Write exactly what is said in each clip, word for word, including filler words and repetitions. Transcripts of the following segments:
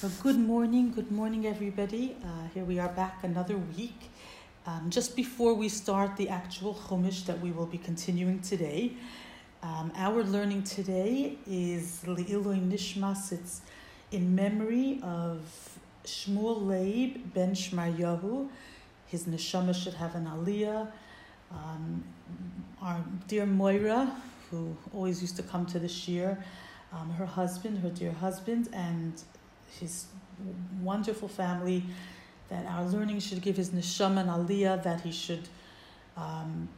So good morning, good morning everybody. Uh, here we are back another week. Um, just before we start the actual Chumash that we will be continuing today, um, our learning today is Le'iloi Nishmas. It's in memory of Shmuel Leib ben Shmaryahu. His neshama should have an aliyah. Um, our dear Moira, who always used to come to the shir, um, her husband, her dear husband, and his wonderful family, that our learning should give his neshama an aliyah, that he should um,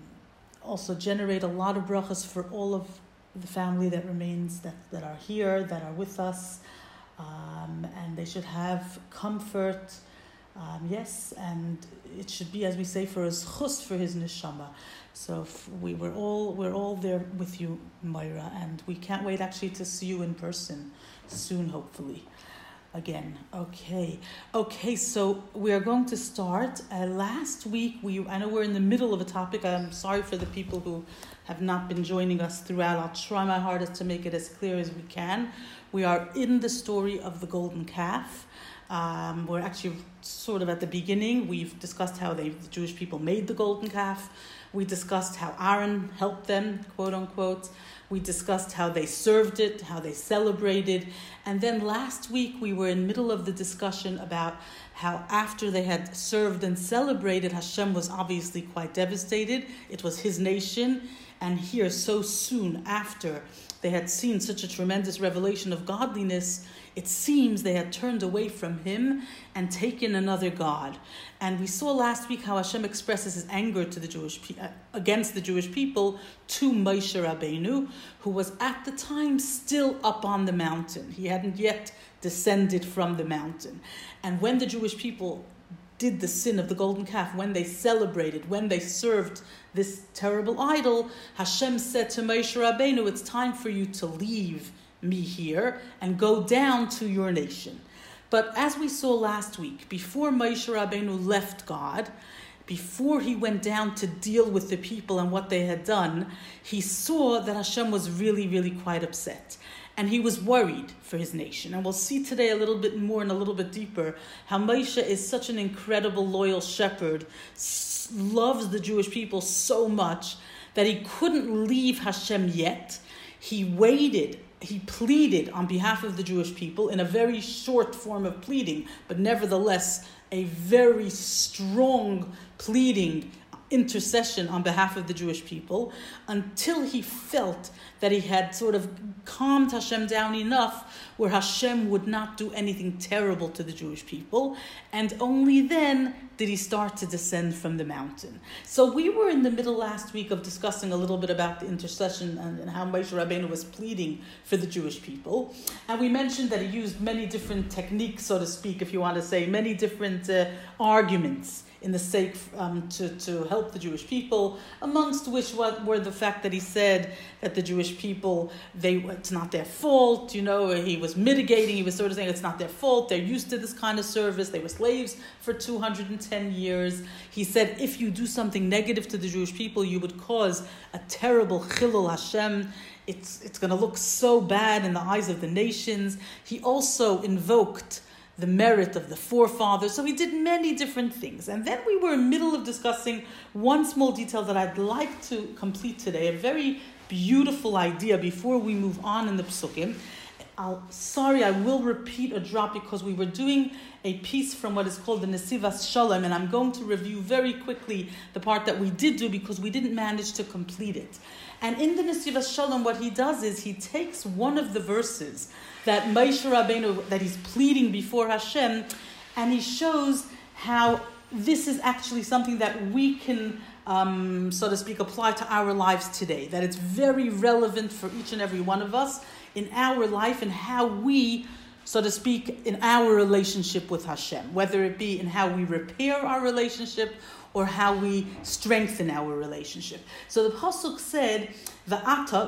also generate a lot of brachas for all of the family that remains, that, that are here, that are with us, um, and they should have comfort, um, yes, and it should be, as we say, for his chus, for his neshama. So we were all we're all there with you, Moira, and we can't wait actually to see you in person soon, hopefully. Again, okay, okay. So we are going to start. Uh, last week, we I know we're in the middle of a topic. I'm sorry for the people who have not been joining us throughout. I'll try my hardest to make it as clear as we can. We are in the story of the golden calf. Um, we're actually sort of at the beginning. We've discussed how they, the Jewish people made the golden calf. We discussed how Aaron helped them, quote unquote. We discussed how they served it, how they celebrated. And then last week we were in the middle of the discussion about how after they had served and celebrated, Hashem was obviously quite devastated. It was his nation. And here, so soon after they had seen such a tremendous revelation of godliness, it seems they had turned away from him and taken another god. And we saw last week how Hashem expresses his anger to the Jewish pe- against the Jewish people to Moshe Rabbeinu, who was at the time still up on the mountain. He hadn't yet descended from the mountain. And when the Jewish people did the sin of the golden calf, when they celebrated, when they served this terrible idol, Hashem said to Moshe Rabbeinu, it's time for you to leave me here and go down to your nation. But as we saw last week, before Moshe Rabbeinu left God, before he went down to deal with the people and what they had done, he saw that Hashem was really, really quite upset. And he was worried for his nation. And we'll see today a little bit more and a little bit deeper how Moshe is such an incredible, loyal shepherd, loves the Jewish people so much that he couldn't leave Hashem yet. He waited. He pleaded on behalf of the Jewish people in a very short form of pleading, but nevertheless a very strong pleading, intercession on behalf of the Jewish people, until he felt that he had sort of calmed Hashem down enough where Hashem would not do anything terrible to the Jewish people, and only then did he start to descend from the mountain. So we were in the middle last week of discussing a little bit about the intercession and, and how Moshe Rabbeinu was pleading for the Jewish people, and we mentioned that he used many different techniques, so to speak, if you want to say, many different uh, arguments in the sake um, to, to help the Jewish people, amongst which what were the fact that he said that the Jewish people, they it's not their fault, you know, he was mitigating, he was sort of saying it's not their fault, they're used to this kind of service, they were slaves for two hundred ten years. He said if you do something negative to the Jewish people, you would cause a terrible chilul Hashem. It's, it's going to look so bad in the eyes of the nations. He also invoked the merit of the forefathers. So he did many different things. And then we were in the middle of discussing one small detail that I'd like to complete today, a very beautiful idea before we move on in the Psukim. I'll, sorry, I will repeat a drop because we were doing a piece from what is called the Nesivas Shalom, and I'm going to review very quickly the part that we did do because we didn't manage to complete it. And in the Nesivas Shalom, what he does is he takes one of the verses that Moshe Rabbeinu, that he's pleading before Hashem, and he shows how this is actually something that we can, um, so to speak, apply to our lives today, that it's very relevant for each and every one of us in our life and how we, so to speak, in our relationship with Hashem, whether it be in how we repair our relationship or how we strengthen our relationship. So the Pasuk said, Va'ata, that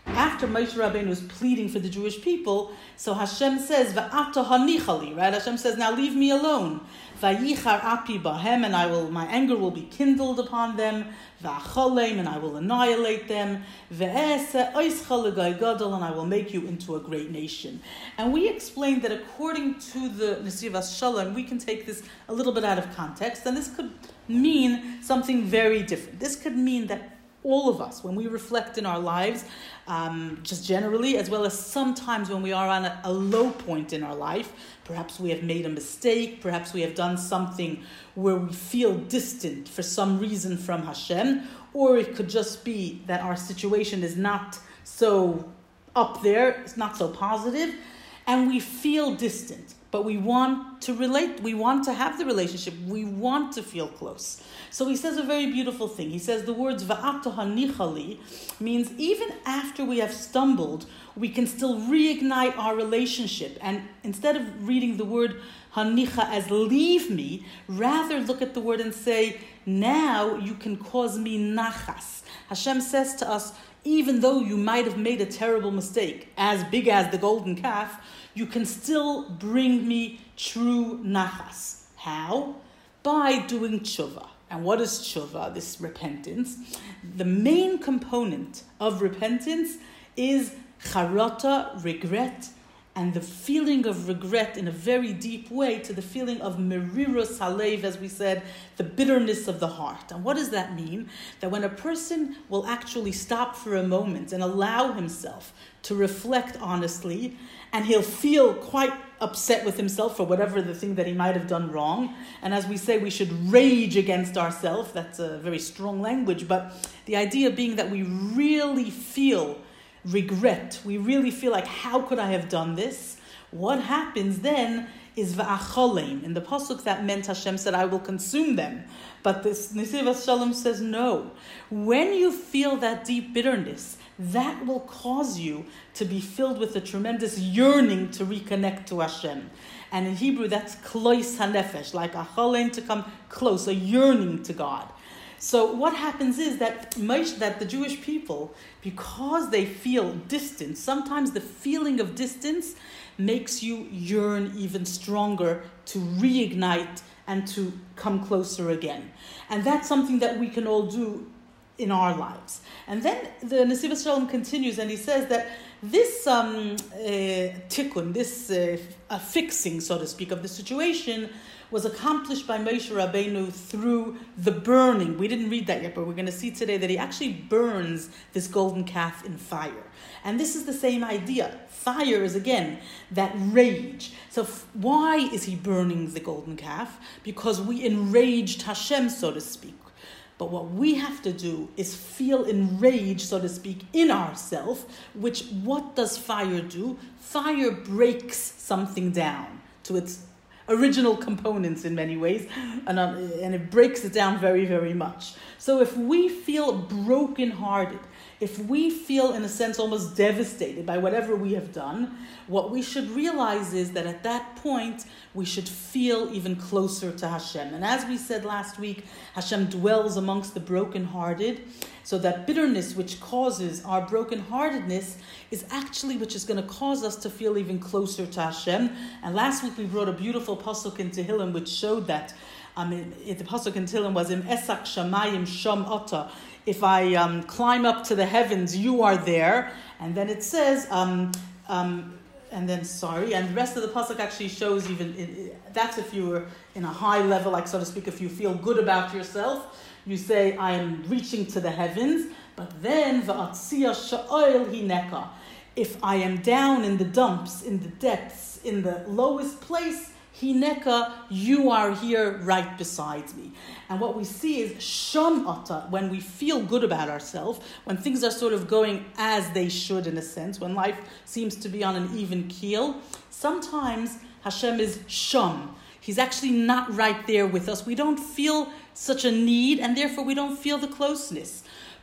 after Moshe Rabbeinu is pleading for the Jewish people, so Hashem says, Va'ata hanichali, right? Hashem says, now leave me alone. Vayichar api bahem, and I will, my anger will be kindled upon them. Va'acholem, and I will annihilate them. Ve'ese oischa l'gai gadol, and I will make you into a great nation. And we explained that according to the Nesivas Shalom, we can take this a little bit out of context, and this could mean something very different. This could mean that all of us, when we reflect in our lives, um, just generally, as well as sometimes when we are on a, a low point in our life, perhaps we have made a mistake, perhaps we have done something where we feel distant for some reason from Hashem, or it could just be that our situation is not so up there, it's not so positive, and we feel distant. But we want to relate, we want to have the relationship, we want to feel close. So he says a very beautiful thing. He says the words Va'ata hanichali means even after we have stumbled, we can still reignite our relationship. And instead of reading the word hanicha as leave me, rather look at the word and say, now you can cause me nachas. Hashem says to us, even though you might have made a terrible mistake, as big as the golden calf, you can still bring me true nachas. How? By doing tshuva. And what is tshuva, this repentance? The main component of repentance is charata, regret, and the feeling of regret in a very deep way to the feeling of merirus halev, as we said, the bitterness of the heart. And what does that mean? That when a person will actually stop for a moment and allow himself to reflect honestly, and he'll feel quite upset with himself for whatever the thing that he might have done wrong. And as we say, we should rage against ourselves. That's a very strong language, but the idea being that we really feel regret. We really feel like, how could I have done this? What happens then is va'acholem. In the pasuk, that meant Hashem said, I will consume them. But this Nesivas Shalom says, no. When you feel that deep bitterness, that will cause you to be filled with a tremendous yearning to reconnect to Hashem. And in Hebrew, that's klois hanefesh, like acholem, to come close, a yearning to God. So what happens is that that the Jewish people, because they feel distance, sometimes the feeling of distance makes you yearn even stronger to reignite and to come closer again. And that's something that we can all do in our lives. And then the Nesivas Shalom continues, and he says that this um, uh, tikkun, this uh, uh, fixing, so to speak, of the situation was accomplished by Moshe Rabbeinu through the burning. We didn't read that yet, but we're going to see today that he actually burns this golden calf in fire. And this is the same idea. Fire is, again, that rage. So f- why is he burning the golden calf? Because we enraged Hashem, so to speak. But what we have to do is feel enraged, so to speak, in ourselves, which what does fire do? Fire breaks something down to its original components in many ways, and, uh, and it breaks it down very, very much. So if we feel brokenhearted, if we feel, in a sense, almost devastated by whatever we have done, what we should realize is that at that point, we should feel even closer to Hashem. And as we said last week, Hashem dwells amongst the brokenhearted. So that bitterness which causes our brokenheartedness is actually which is going to cause us to feel even closer to Hashem. And last week we brought a beautiful pasuk in Tehillim which showed that. Um, it, it, the pasuk in Tehillim was Im esak shamayim sham ata. If I um, climb up to the heavens, you are there. And then it says, um, um, and then sorry, and the rest of the pasuk actually shows even it, it, that's if you were in a high level, like so to speak, if you feel good about yourself. You say, I am reaching to the heavens, but then, va'atzia sha'oil hineka. If I am down in the dumps, in the depths, in the lowest place, hineka, you are here right beside me. And what we see is shamata, when we feel good about ourselves, when things are sort of going as they should in a sense, when life seems to be on an even keel, sometimes Hashem is sham. He's actually not right there with us. We don't feel such a need, and therefore we don't feel the closeness.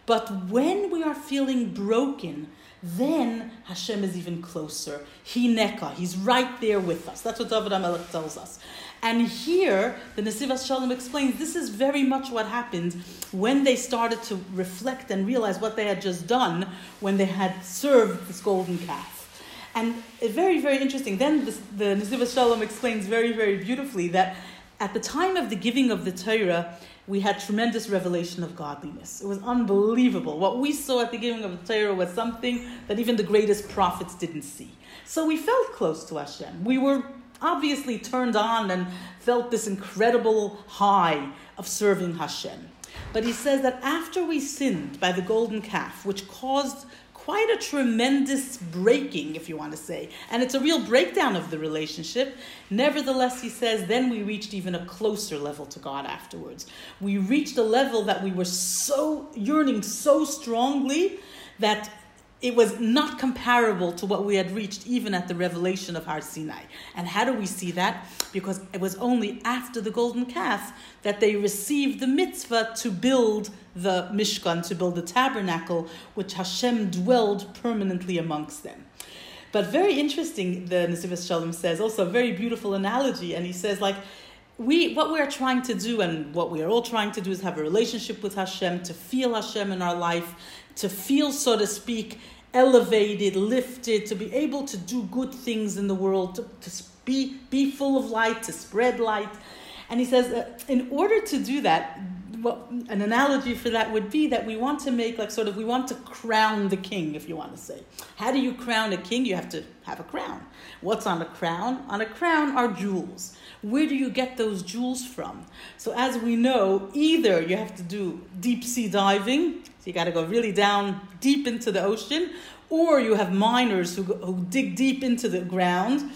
But when we are feeling broken, then Hashem is even closer. Hineka, he's right there with us. That's what David HaMelech tells us. And here, the Nesivos Shalom explains, this is very much what happened when they started to reflect and realize what they had just done when they had served this golden calf. And it's very, very interesting. Then the, the Nesivos Shalom explains very, very beautifully that at the time of the giving of the Torah, we had tremendous revelation of godliness. It was unbelievable. What we saw at the giving of the Torah was something that even the greatest prophets didn't see. So we felt close to Hashem. We were obviously turned on and felt this incredible high of serving Hashem. But he says that after we sinned by the golden calf, which caused quite a tremendous breaking, if you want to say, and it's a real breakdown of the relationship, nevertheless, he says, then we reached even a closer level to God afterwards. We reached a level that we were so yearning so strongly that it was not comparable to what we had reached even at the revelation of Har Sinai. And how do we see that? Because it was only after the golden calf that they received the mitzvah to build the Mishkan, to build the tabernacle, which Hashem dwelled permanently amongst them. But very interesting, the Nesivos Shalom says, also a very beautiful analogy, and he says, like, we what we are trying to do and what we are all trying to do is have a relationship with Hashem, to feel Hashem in our life, to feel, so to speak, elevated, lifted, to be able to do good things in the world, to, to be, be full of light, to spread light. And he says, uh, in order to do that, well, an analogy for that would be that we want to make, like, sort of, we want to crown the king, if you want to say. How do you crown a king? You have to have a crown. What's on a crown? On a crown are jewels. Where do you get those jewels from? So as we know, either you have to do deep sea diving, so you got to go really down deep into the ocean, or you have miners who, go, who dig deep into the ground.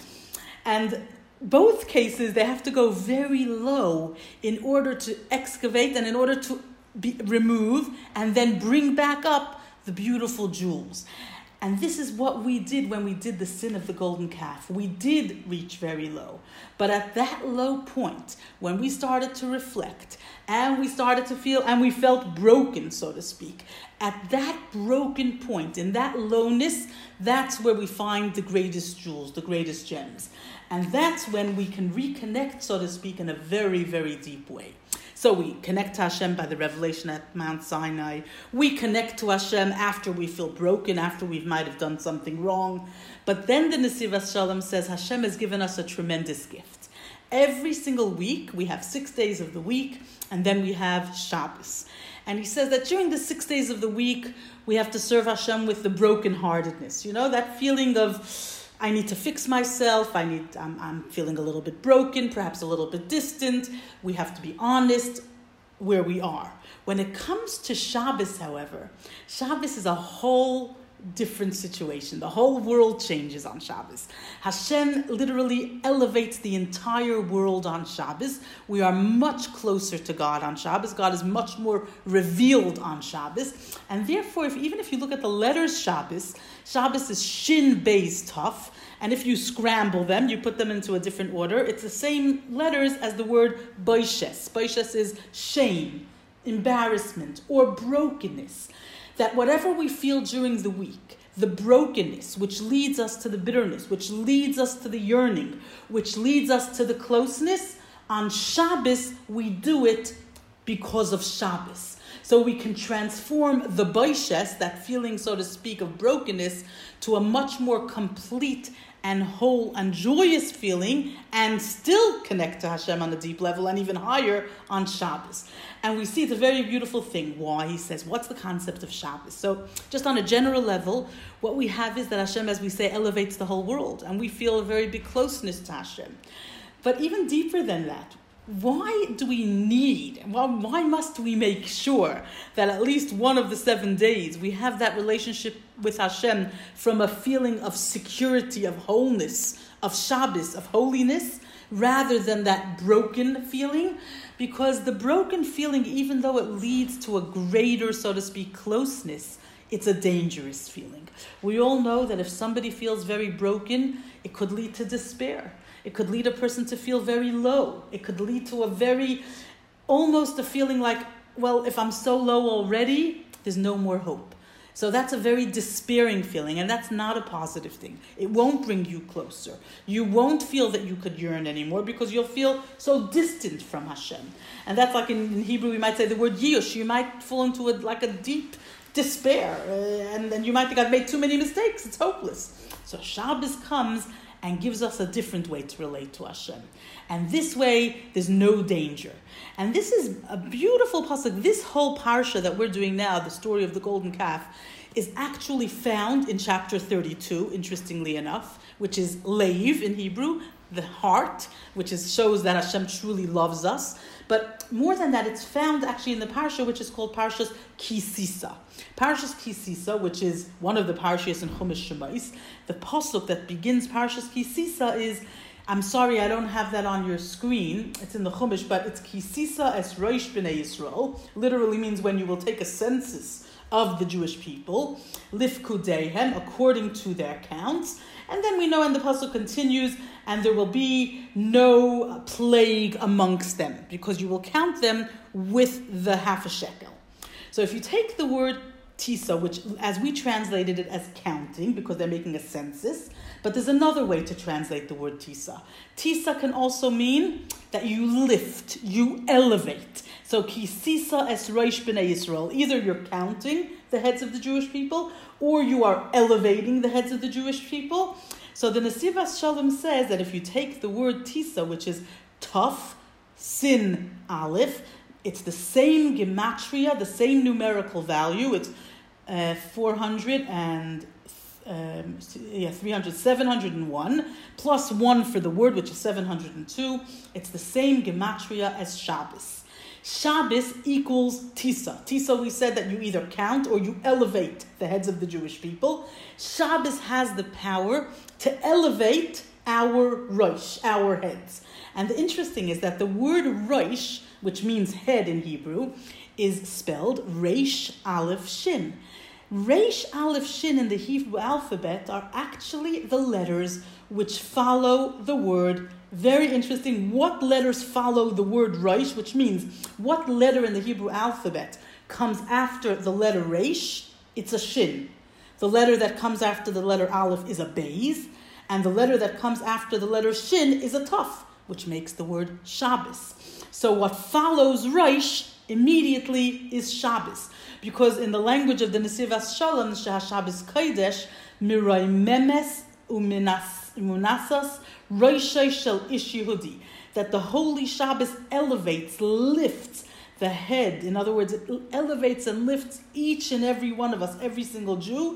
And both cases, they have to go very low in order to excavate and in order to be, remove and then bring back up the beautiful jewels. And this is what we did when we did the sin of the golden calf. We did reach very low. But at that low point, when we started to reflect and we started to feel, and we felt broken, so to speak, at that broken point, in that lowness, that's where we find the greatest jewels, the greatest gems. And that's when we can reconnect, so to speak, in a very, very deep way. So we connect to Hashem by the revelation at Mount Sinai. We connect to Hashem after we feel broken, after we might have done something wrong. But then the Nesivos Shalom says Hashem has given us a tremendous gift. Every single week, we have six days of the week, and then we have Shabbos. And he says that during the six days of the week, we have to serve Hashem with the brokenheartedness. You know, that feeling of, I need to fix myself, I need, I'm, I'm feeling a little bit broken, perhaps a little bit distant. We have to be honest where we are. When it comes to Shabbos, however, Shabbos is a whole different situation. The whole world changes on Shabbos. Hashem literally elevates the entire world on Shabbos. We are much closer to God on Shabbos. God is much more revealed on Shabbos. And therefore, if, even if you look at the letters Shabbos, Shabbos is Shin Beis Taf. And if you scramble them, you put them into a different order, it's the same letters as the word Boishes. Boishes is shame, embarrassment, or brokenness. That whatever we feel during the week, the brokenness, which leads us to the bitterness, which leads us to the yearning, which leads us to the closeness, on Shabbos, we do it because of Shabbos. So we can transform the boishes, that feeling, so to speak, of brokenness, to a much more complete and whole and joyous feeling, and still connect to Hashem on a deep level and even higher on Shabbos. And we see it's a very beautiful thing. Why? He says, what's the concept of Shabbos? So just on a general level, what we have is that Hashem, as we say, elevates the whole world, and we feel a very big closeness to Hashem. But even deeper than that, why do we need, why, why must we make sure that at least one of the seven days we have that relationship with Hashem from a feeling of security, of wholeness, of Shabbos, of holiness, rather than that broken feeling? Because the broken feeling, even though it leads to a greater, so to speak, closeness, it's a dangerous feeling. We all know that if somebody feels very broken, it could lead to despair. It could lead a person to feel very low. It could lead to a very, almost a feeling like, well, if I'm so low already, there's no more hope. So that's a very despairing feeling, and that's not a positive thing. It won't bring you closer. You won't feel that you could yearn anymore because you'll feel so distant from Hashem. And that's like in, in Hebrew, we might say the word yish. You might fall into a, like a deep despair, uh, and then you might think, I've made too many mistakes. It's hopeless. So Shabbos comes and gives us a different way to relate to Hashem. And this way, there's no danger. And this is a beautiful pasuk. This whole parsha that we're doing now, the story of the golden calf, is actually found in chapter thirty-two, interestingly enough, which is Leiv in Hebrew, the heart, which is shows that Hashem truly loves us. But more than that, it's found actually in the parsha, which is called Parshas Ki Sisa. Parshas Ki Sisa, which is one of the parshas in Chumash Shemais, the pasuk that begins Parshas Ki Sisa is, I'm sorry, I don't have that on your screen. It's in the Chumash, but it's Ki Sisa es Rosh B'nai Yisrael. Literally means when you will take a census of the Jewish people, lifkudehem, according to their counts. And then we know, and the pasuk continues, and there will be no plague amongst them, because you will count them with the half a shekel. So if you take the word tisa, which as we translated it as counting, because they're making a census, but there's another way to translate the word tisa. Tisa can also mean that you lift, you elevate. So ki sisa es Rosh B'nai Yisrael. Either you're counting the heads of the Jewish people, or you are elevating the heads of the Jewish people. So the Nesivas Shalom says that if you take the word tisa, which is tough, sin aleph, it's the same gematria, the same numerical value. It's uh, four hundred and um, yeah, three hundred, seven hundred one plus one for the word, which is seven hundred two. It's the same gematria as Shabbos. Shabbos equals Tisa. Tisa, we said that you either count or you elevate the heads of the Jewish people. Shabbos has the power to elevate our Rosh, our heads. And the interesting is that the word Rosh, which means head in Hebrew, is spelled Reish Aleph Shin. Reish Aleph Shin in the Hebrew alphabet are actually the letters which follow the word. Very interesting. What letters follow the word Reish, which means what letter in the Hebrew alphabet comes after the letter Reish? It's a Shin. The letter that comes after the letter Aleph is a Beis, and the letter that comes after the letter Shin is a Taf, which makes the word Shabbos. So what follows Reish immediately is Shabbos, because in the language of the Nesivas Shalom, Shabbos Kodesh, Mirai Memes Umunasas Roshei Shel Ish Yehudi, that the Holy Shabbos elevates, lifts the head. In other words, it elevates and lifts each and every one of us, every single Jew.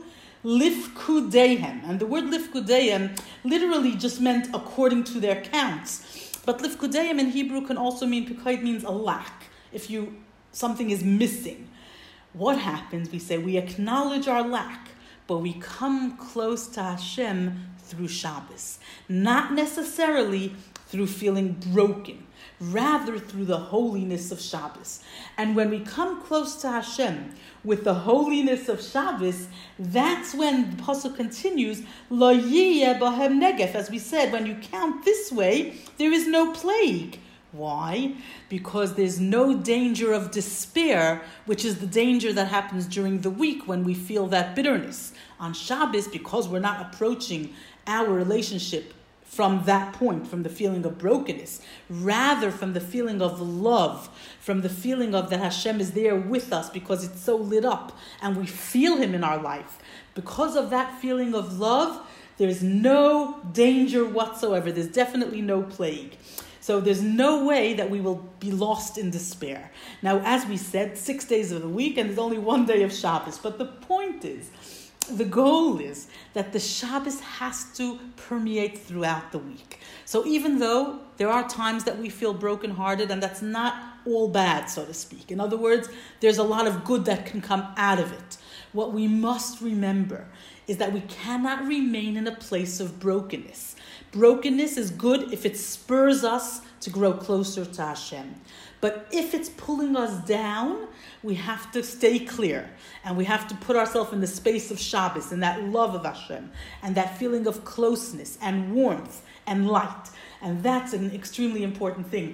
Lifkudehem. And the word lifkudehem literally just meant according to their counts. But lifkudehem in Hebrew can also mean, pikaid means a lack. If you something is missing. What happens? We say we acknowledge our lack, but we come close to Hashem through Shabbos. Not necessarily through feeling broken, rather through the holiness of Shabbos. And when we come close to Hashem with the holiness of Shabbos, that's when the pasuk continues, Lo yiyeh bahem negef. As we said, when you count this way, there is no plague. Why? Because there's no danger of despair, which is the danger that happens during the week when we feel that bitterness. On Shabbos, because we're not approaching our relationship from that point, from the feeling of brokenness, rather from the feeling of love, from the feeling of that Hashem is there with us because it's so lit up and we feel Him in our life. Because of that feeling of love, there's no danger whatsoever. There's definitely no plague. So there's no way that we will be lost in despair. Now, as we said, six days of the week, and there's only one day of Shabbos. But the point is, the goal is that the Shabbos has to permeate throughout the week. So even though there are times that we feel brokenhearted, and that's not all bad, so to speak. In other words, there's a lot of good that can come out of it. What we must remember is that we cannot remain in a place of brokenness. Brokenness is good if it spurs us to grow closer to Hashem. But if it's pulling us down, we have to stay clear. And we have to put ourselves in the space of Shabbos and that love of Hashem and that feeling of closeness and warmth and light. And that's an extremely important thing.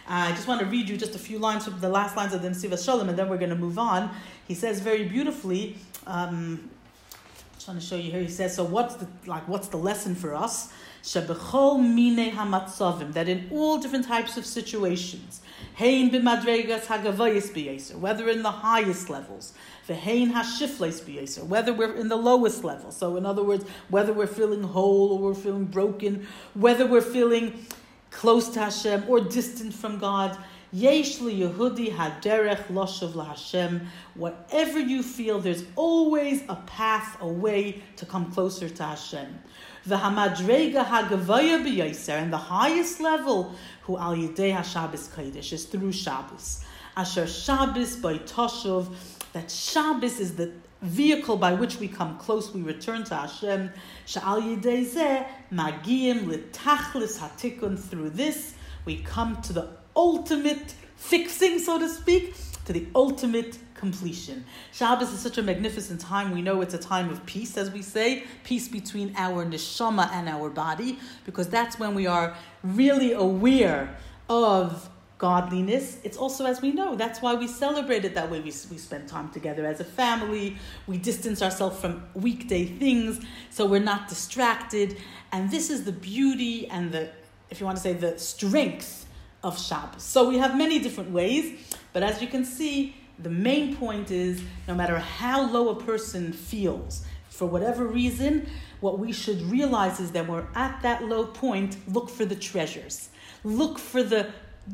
I just want to read you just a few lines from the last lines of the Nesivas Shalom, and then we're going to move on. He says very beautifully, um, I'm trying to show you here, he says, so what's the like what's the lesson for us? Shebechol mine hamatzavim, that in all different types of situations, hein b'madregas hagavayis b'yeser, whether in the highest levels, v'hein hashifles b'yeser, whether we're in the lowest level. So in other words, whether we're feeling whole or we're feeling broken, whether we're feeling close to Hashem or distant from God, yesh li Yehudi haderech loshav laHashem. Whatever you feel, there's always a path, a way to come closer to Hashem. V'hamadrega hagavaya b'yaser, and the highest level, hu al yidei haShabbos kodesh, is through Shabbos. Asher Shabbos by Toshuv, that Shabbos is the vehicle by which we come close, we return to Hashem. Sha'al yidei zeh magiyim l'tachlis hatikun, through this we come to the ultimate fixing, so to speak, to the ultimate completion. Shabbos is such a magnificent time. We know it's a time of peace, as we say, peace between our neshama and our body, because that's when we are really aware of godliness. It's also, as we know, that's why we celebrate it that way. We, we spend time together as a family. We distance ourselves from weekday things, so we're not distracted. And this is the beauty and the, if you want to say, the strength of Shabbos. So we have many different ways, but as you can see, the main point is, no matter how low a person feels, for whatever reason, what we should realize is that we're at that low point, look for the treasures. Look for the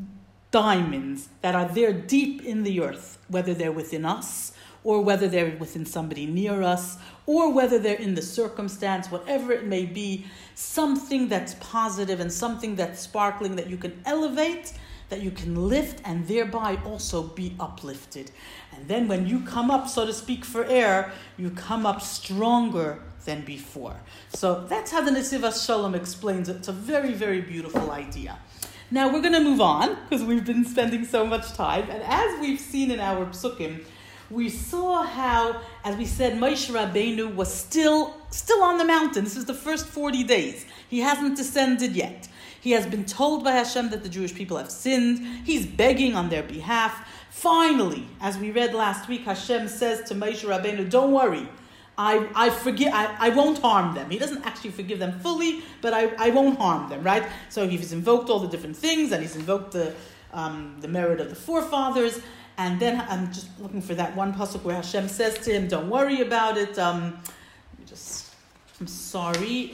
diamonds that are there deep in the earth, whether they're within us, or whether they're within somebody near us, or whether they're in the circumstance, whatever it may be, something that's positive and something that's sparkling that you can elevate, that you can lift, and thereby also be uplifted. And then when you come up, so to speak, for air, you come up stronger than before. So that's how the Nesivas Shalom explains it. It's a very, very beautiful idea. Now we're going to move on, because we've been spending so much time. And as we've seen in our psukim, we saw how, as we said, Moshe Rabbeinu was still, still on the mountain. This is the first forty days. He hasn't descended yet. He has been told by Hashem that the Jewish people have sinned. He's begging on their behalf. Finally, as we read last week, Hashem says to Moshe Rabbeinu, don't worry, I, I forgive. I, I won't harm them. He doesn't actually forgive them fully, but I, I won't harm them, right? So he's invoked all the different things, and he's invoked the um, the merit of the forefathers. And then I'm just looking for that one pasuk where Hashem says to him, don't worry about it. Um, let me just, I'm sorry.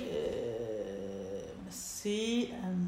Uh, let's see. Um,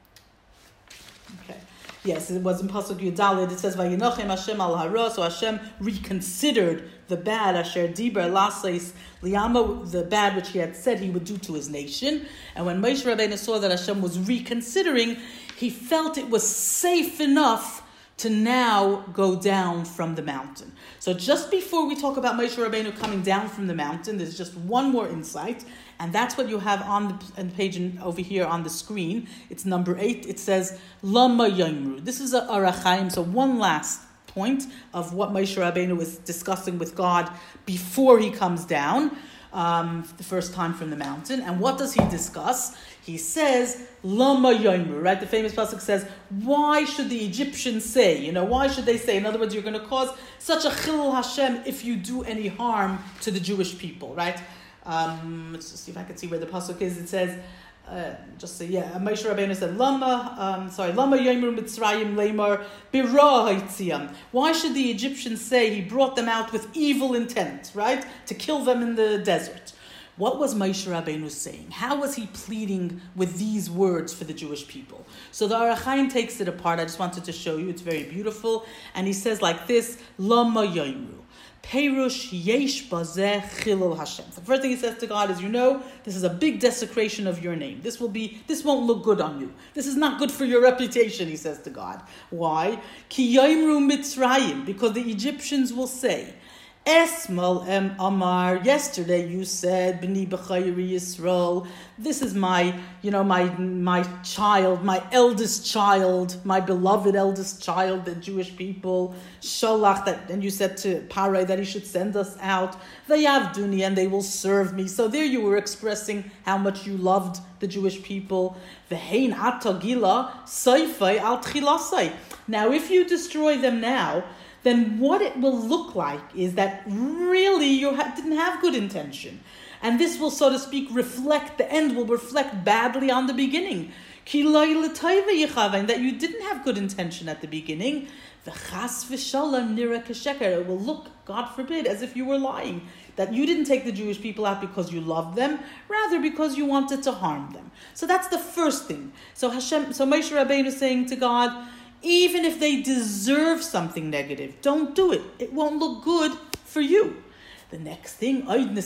okay. Yes, it was in pasuk Yudalit. It says, "Vayinochem Hashem al hara." So Hashem reconsidered the bad, Asher Diber Lases Liyama, the bad which he had said he would do to his nation. And when Moshe Rabbeinu saw that Hashem was reconsidering, he felt it was safe enough to now go down from the mountain. So just before we talk about Moshe Rabbeinu coming down from the mountain, there's just one more insight, and that's what you have on the, on the page in, over here on the screen. It's number eight. It says, Lama Yomru. This is a Orach Chaim, so one last point of what Moshe Rabbeinu was discussing with God before he comes down um, the first time from the mountain. And what does he discuss? He says, Lama Yomru, right? The famous pasuk says, why should the Egyptians say, you know, why should they say, in other words, you're going to cause such a chilul Hashem if you do any harm to the Jewish people, right? Um, let's just see if I can see where the pasuk is. It says, uh, just say, yeah, Moshe Rabbeinu said, Lama, um, sorry, Lama Yomru Mitzrayim Lemar Bira Haitziam. Why should the Egyptians say he brought them out with evil intent, right? To kill them in the desert. What was Moshe Rabbeinu saying? How was he pleading with these words for the Jewish people? So the Orach Chaim takes it apart. I just wanted to show you. It's very beautiful. And he says like this, Lama Yomru. Perush yesh bazeh chilul Hashem. The first thing he says to God is, you know, this is a big desecration of your name. This will be, this won't look good on you. This is not good for your reputation, he says to God. Why? Ki yomru Mitzrayim, because the Egyptians will say, Esmal em Amar, yesterday you said, B'ni B'chayri Yisrael, this is my, you know, my my child, my eldest child, my beloved eldest child, the Jewish people, Sholach, that, and you said to Parai that he should send us out, Vayavduni, and they will serve me. So there you were expressing how much you loved the Jewish people. V'hein atagila, Saifai al tchilasai. Now if you destroy them now, then what it will look like is that really you ha- didn't have good intention. And this will, so to speak, reflect, the end will reflect badly on the beginning. That you didn't have good intention at the beginning. It will look, God forbid, as if you were lying. That you didn't take the Jewish people out because you loved them, rather because you wanted to harm them. So that's the first thing. So Hashem, so Moshe Rabbeinu is saying to God, even if they deserve something negative, don't do it. It won't look good for you. The next thing,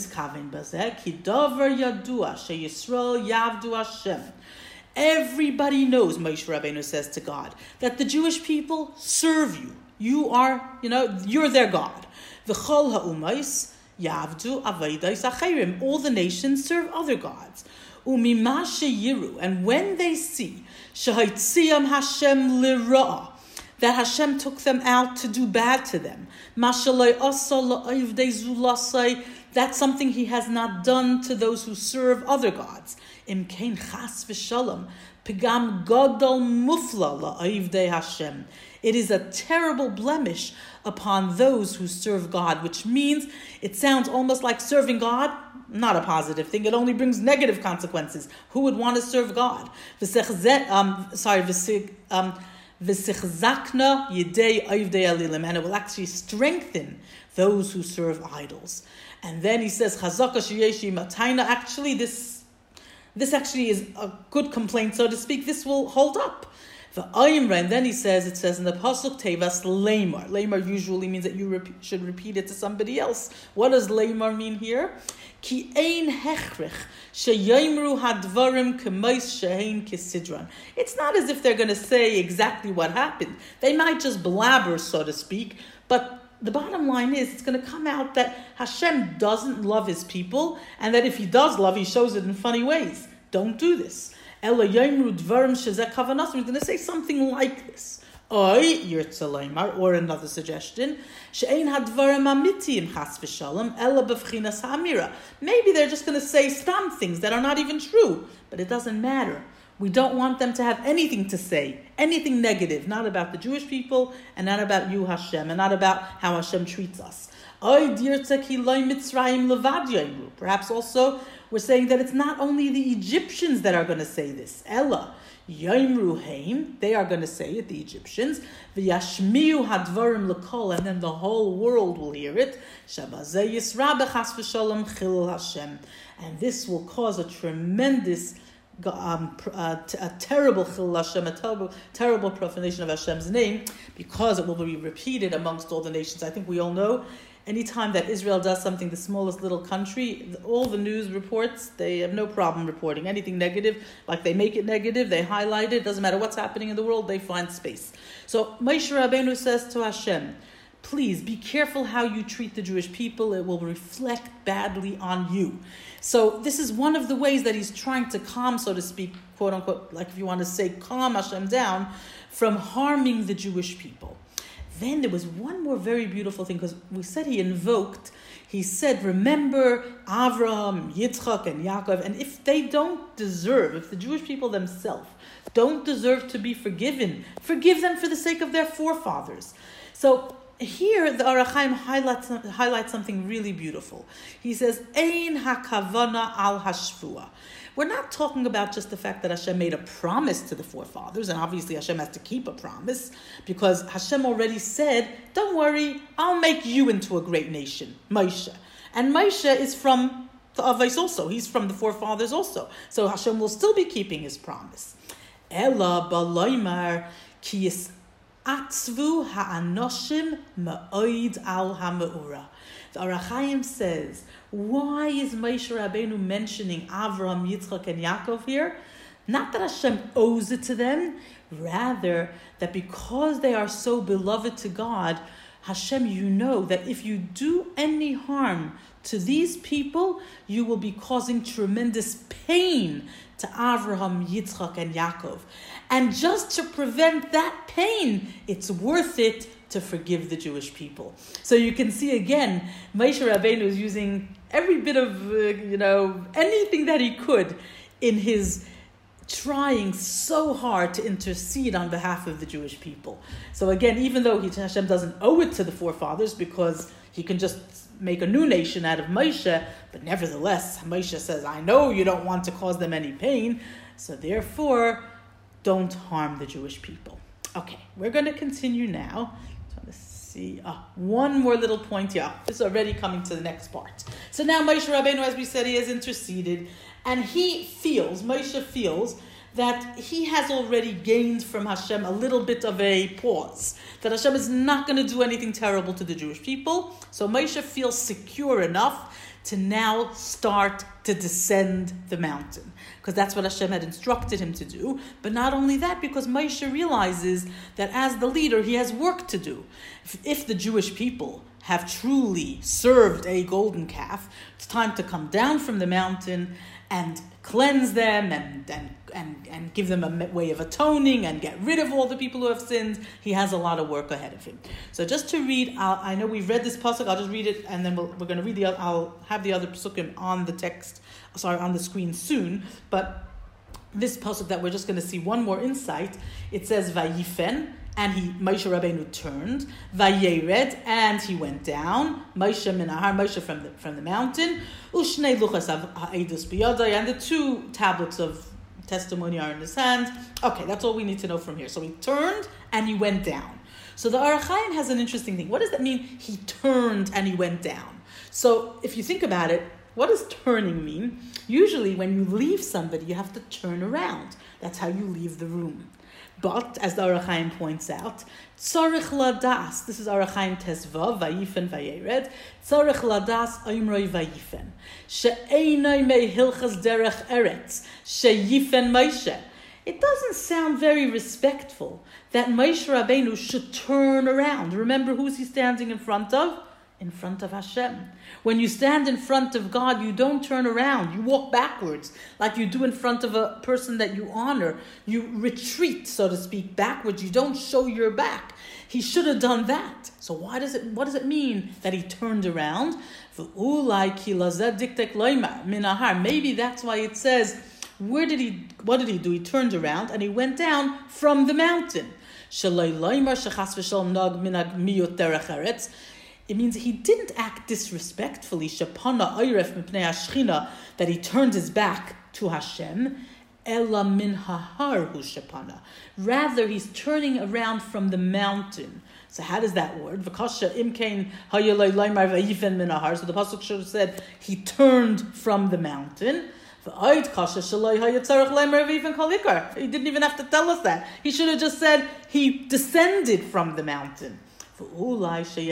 everybody knows, Moshe Rabbeinu says to God, that the Jewish people serve you. You are, you know, you're their God. All the nations serve other gods. And when they see Hashem lira'ah, that Hashem took them out to do bad to them, that's something He has not done to those who serve other gods. Imkein chas v'shalom, pigam gadol mufla la'ivdei Hashem. It is a terrible blemish upon those who serve God, which means it sounds almost like serving God. Not a positive thing. It only brings negative consequences. Who would want to serve God? Um, sorry, um, and it will actually strengthen those who serve idols. And then he says, actually, this this actually is a good complaint, so to speak. This will hold up. And then he says, it says in the Pasuk Tevas, Leimar. Leimar usually means that you rep- should repeat it to somebody else. What does Leimar mean here? Ki ein hechrich sheyimru hadvarim k'mais shehein kisidran. It's not as if they're going to say exactly what happened. They might just blabber, so to speak, but the bottom line is it's going to come out that Hashem doesn't love His people, and that if He does love, He shows it in funny ways. Don't do this. Ela yimru dvarim shezeh kavanasim. He's going to say something like this. Or another suggestion, maybe they're just going to say stam things that are not even true, but it doesn't matter. We don't want them to have anything to say, anything negative, not about the Jewish people, and not about you, Hashem, and not about how Hashem treats us. Perhaps also we're saying that it's not only the Egyptians that are going to say this. Ella. Yomruheim, they are going to say it, the Egyptians. V'yashmiu hadvarim l'kol, and then the whole world will hear it. Shabazeh yisra b'chas v'sholem chilul Hashem, and this will cause a tremendous, um, uh, t- a terrible chilul Hashem, a terrible, terrible profanation of Hashem's name, because it will be repeated amongst all the nations. I think we all know. Anytime that Israel does something, the smallest little country, all the news reports, they have no problem reporting anything negative. Like they make it negative, they highlight it. Doesn't matter what's happening in the world, they find space. So Moshe Rabbeinu says to Hashem, please be careful how you treat the Jewish people. It will reflect badly on you. So this is one of the ways that he's trying to calm, so to speak, quote unquote, like if you want to say calm Hashem down from harming the Jewish people. Then there was one more very beautiful thing, because we said he invoked, he said, remember Avraham, Yitzchak, and Yaakov, and if they don't deserve, if the Jewish people themselves don't deserve to be forgiven, forgive them for the sake of their forefathers. So here the Or HaChaim highlights, highlights something really beautiful. He says, Ein hakavana al hashvua. We're not talking about just the fact that Hashem made a promise to the forefathers, and obviously Hashem has to keep a promise, because Hashem already said, don't worry, I'll make you into a great nation, Moshe. And Moshe is from the Avos also, he's from the forefathers also. So Hashem will still be keeping his promise. Ela baloymar ki yisatzvu ha'anoshim ma'oid al ha'me'ura. The Or HaChaim says, why is Moshe Rabbeinu mentioning Avraham, Yitzchak, and Yaakov here? Not that Hashem owes it to them, rather that because they are so beloved to God, Hashem, you know that if you do any harm to these people, you will be causing tremendous pain to Avraham, Yitzchak, and Yaakov. And just to prevent that pain, it's worth it to forgive the Jewish people. So you can see again, Moshe Rabbeinu is using every bit of, uh, you know, anything that he could in his trying so hard to intercede on behalf of the Jewish people. So again, even though he, Hashem doesn't owe it to the forefathers because he can just make a new nation out of Moshe, but nevertheless, Moshe says, I know you don't want to cause them any pain, so therefore, don't harm the Jewish people. Okay, we're going to continue now. Let's see. Oh, one more little point here. This is already coming to the next part. So now Moshe Rabbeinu, as we said, he has interceded, and he feels, Moshe feels, that he has already gained from Hashem a little bit of a pause. That Hashem is not going to do anything terrible to the Jewish people. So Moshe feels secure enough to now start to descend the mountain. Because that's what Hashem had instructed him to do. But not only that, because Moshe realizes that as the leader, he has work to do. If, if the Jewish people have truly served a golden calf, it's time to come down from the mountain and cleanse them and, and, and, and give them a way of atoning and get rid of all the people who have sinned. He has a lot of work ahead of him. So just to read, I'll, I know we've read this pasuk, I'll just read it and then we'll, we're going to read the other, I'll have the other pasukim on the text, sorry, on the screen soon. But this pasuk that we're just going to see one more insight, it says, Vayifen, and he, Moshe Rabbeinu turned, Vayered, and he went down, Moshe minahar, Moshe from the from the mountain, Ushnei luchas ha'edus biyadai, and the two tablets of testimony are in his hand. Okay, that's all we need to know from here. So he turned and he went down. So the Aruch Chaim has an interesting thing. What does that mean? He turned and he went down. So if you think about it, what does turning mean? Usually when you leave somebody, you have to turn around. That's how you leave the room. But, as the Aruch Chaim points out, tzarich ladas, this is Aruch Chaim Tezvav, Vayifen Vayered, tzarich ladas oimroi Vayifen, she'einoi mehilchas derech eretz, she'yifen Moshe. It doesn't sound very respectful that Moshe Rabbeinu should turn around. Remember, who's he standing in front of? In front of Hashem. When you stand in front of God, you don't turn around. You walk backwards, like you do in front of a person that you honor. You retreat, so to speak, backwards. You don't show your back. He should have done that. So why does it? What does it mean that he turned around? Maybe that's why it says, where did he? What did he do? He turned around and he went down from the mountain. It means he didn't act disrespectfully, that he turned his back to Hashem. Rather, he's turning around from the mountain. So how does that word? So the pasuk should have said he turned from the mountain. He didn't even have to tell us that. He should have just said he descended from the mountain. So here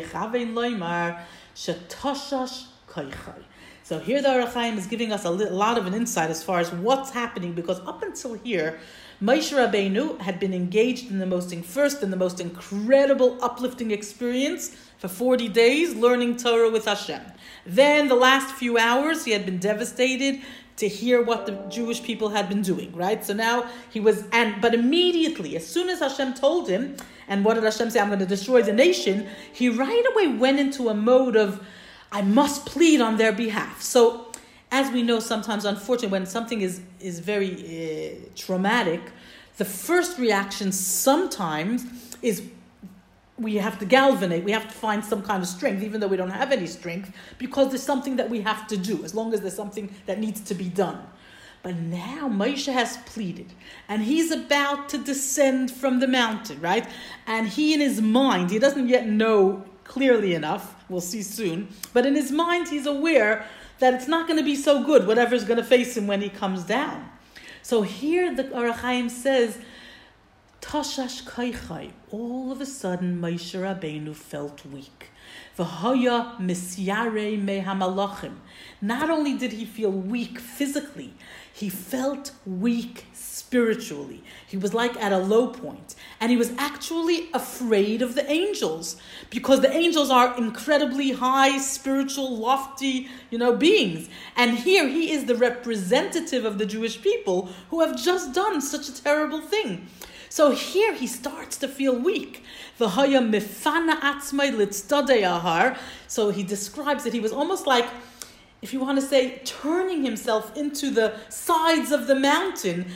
the Aruch Chaim is giving us a lot of an insight as far as what's happening, because up until here, Moshe Rabbeinu had been engaged in the most first and the most incredible uplifting experience for forty days, learning Torah with Hashem. Then the last few hours, he had been devastated to hear what the Jewish people had been doing, right? So now he was, and but immediately, as soon as Hashem told him, and what did Hashem say? I'm going to destroy the nation. He right away went into a mode of, I must plead on their behalf. So, as we know, sometimes, unfortunately, when something is, is very uh, traumatic, the first reaction sometimes is we have to galvanate, we have to find some kind of strength, even though we don't have any strength, because there's something that we have to do, as long as there's something that needs to be done. But now Moshe has pleaded, and he's about to descend from the mountain, right? And he in his mind, he doesn't yet know clearly enough, we'll see soon, but in his mind he's aware that it's not going to be so good, whatever's going to face him when he comes down. So here the Aruch Chaim says, Tashash Kaichai, all of a sudden Moshe Rabbeinu felt weak. Not only did he feel weak physically, He felt weak spiritually. He was like at a low point. And he was actually afraid of the angels, because the angels are incredibly high, spiritual, lofty, you know, beings. And here he is the representative of the Jewish people who have just done such a terrible thing. So here he starts to feel weak. So he describes that he was almost like, if you want to say, turning himself into the sides of the mountain,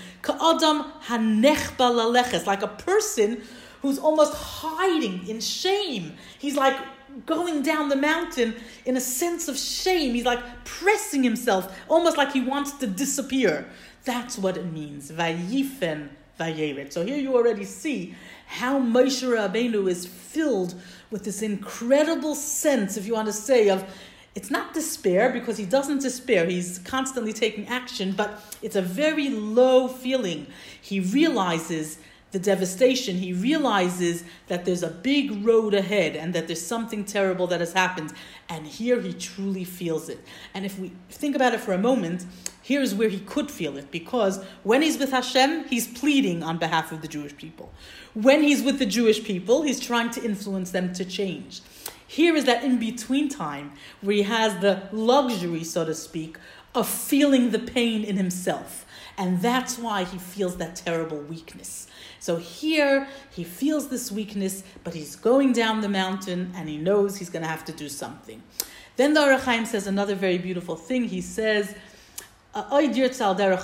like a person who's almost hiding in shame. He's like going down the mountain in a sense of shame. He's like pressing himself, almost like he wants to disappear. That's what it means. Vayifen vayered. So here you already see how Moshe Rabbeinu is filled with this incredible sense, if you want to say, of, it's not despair, because he doesn't despair. He's constantly taking action, but it's a very low feeling. He realizes the devastation. He realizes that there's a big road ahead and that there's something terrible that has happened. And here he truly feels it. And if we think about it for a moment, here's where he could feel it, because when he's with Hashem, he's pleading on behalf of the Jewish people. When he's with the Jewish people, he's trying to influence them to change. Here is that in-between time where he has the luxury, so to speak, of feeling the pain in himself. And that's why he feels that terrible weakness. So here he feels this weakness, but he's going down the mountain and he knows he's going to have to do something. Then the Or HaChaim says another very beautiful thing. He says, sorry, what is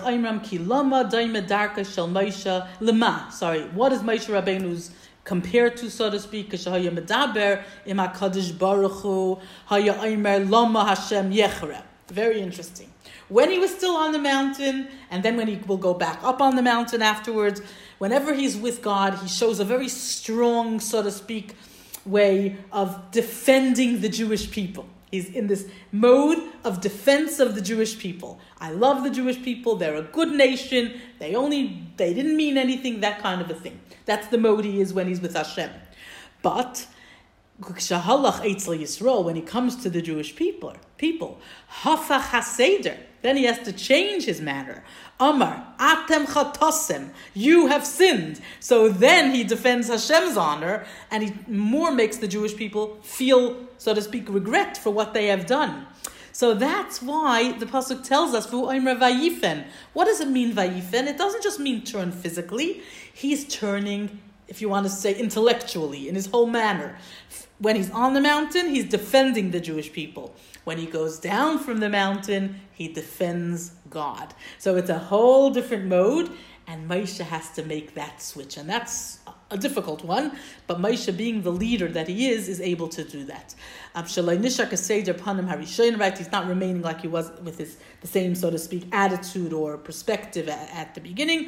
Moshe Rabbeinu's compared to, so to speak, very interesting. When he was still on the mountain, and then when he will go back up on the mountain afterwards, whenever he's with God, he shows a very strong, so to speak, way of defending the Jewish people. He's in this mode of defense of the Jewish people. I love the Jewish people. They're a good nation. They only, they didn't mean anything, that kind of a thing. That's the mode he is when he's with Hashem. But when he comes to the Jewish people, people, hafach haseder, then he has to change his manner. Amar, atem chatosem, you have sinned. So then he defends Hashem's honor, and he more makes the Jewish people feel, so to speak, regret for what they have done. So that's why the pasuk tells us, "Vu oimer vayifen." What does it mean, vayifen? It doesn't just mean turn physically. He's turning, if you want to say, intellectually, in his whole manner. When he's on the mountain, he's defending the Jewish people. When he goes down from the mountain, he defends God. So it's a whole different mode, and Moshe has to make that switch. And that's a difficult one, but Moshe, being the leader that he is, is able to do that. Right? He's not remaining like he was with his the same, so to speak, attitude or perspective at, at the beginning,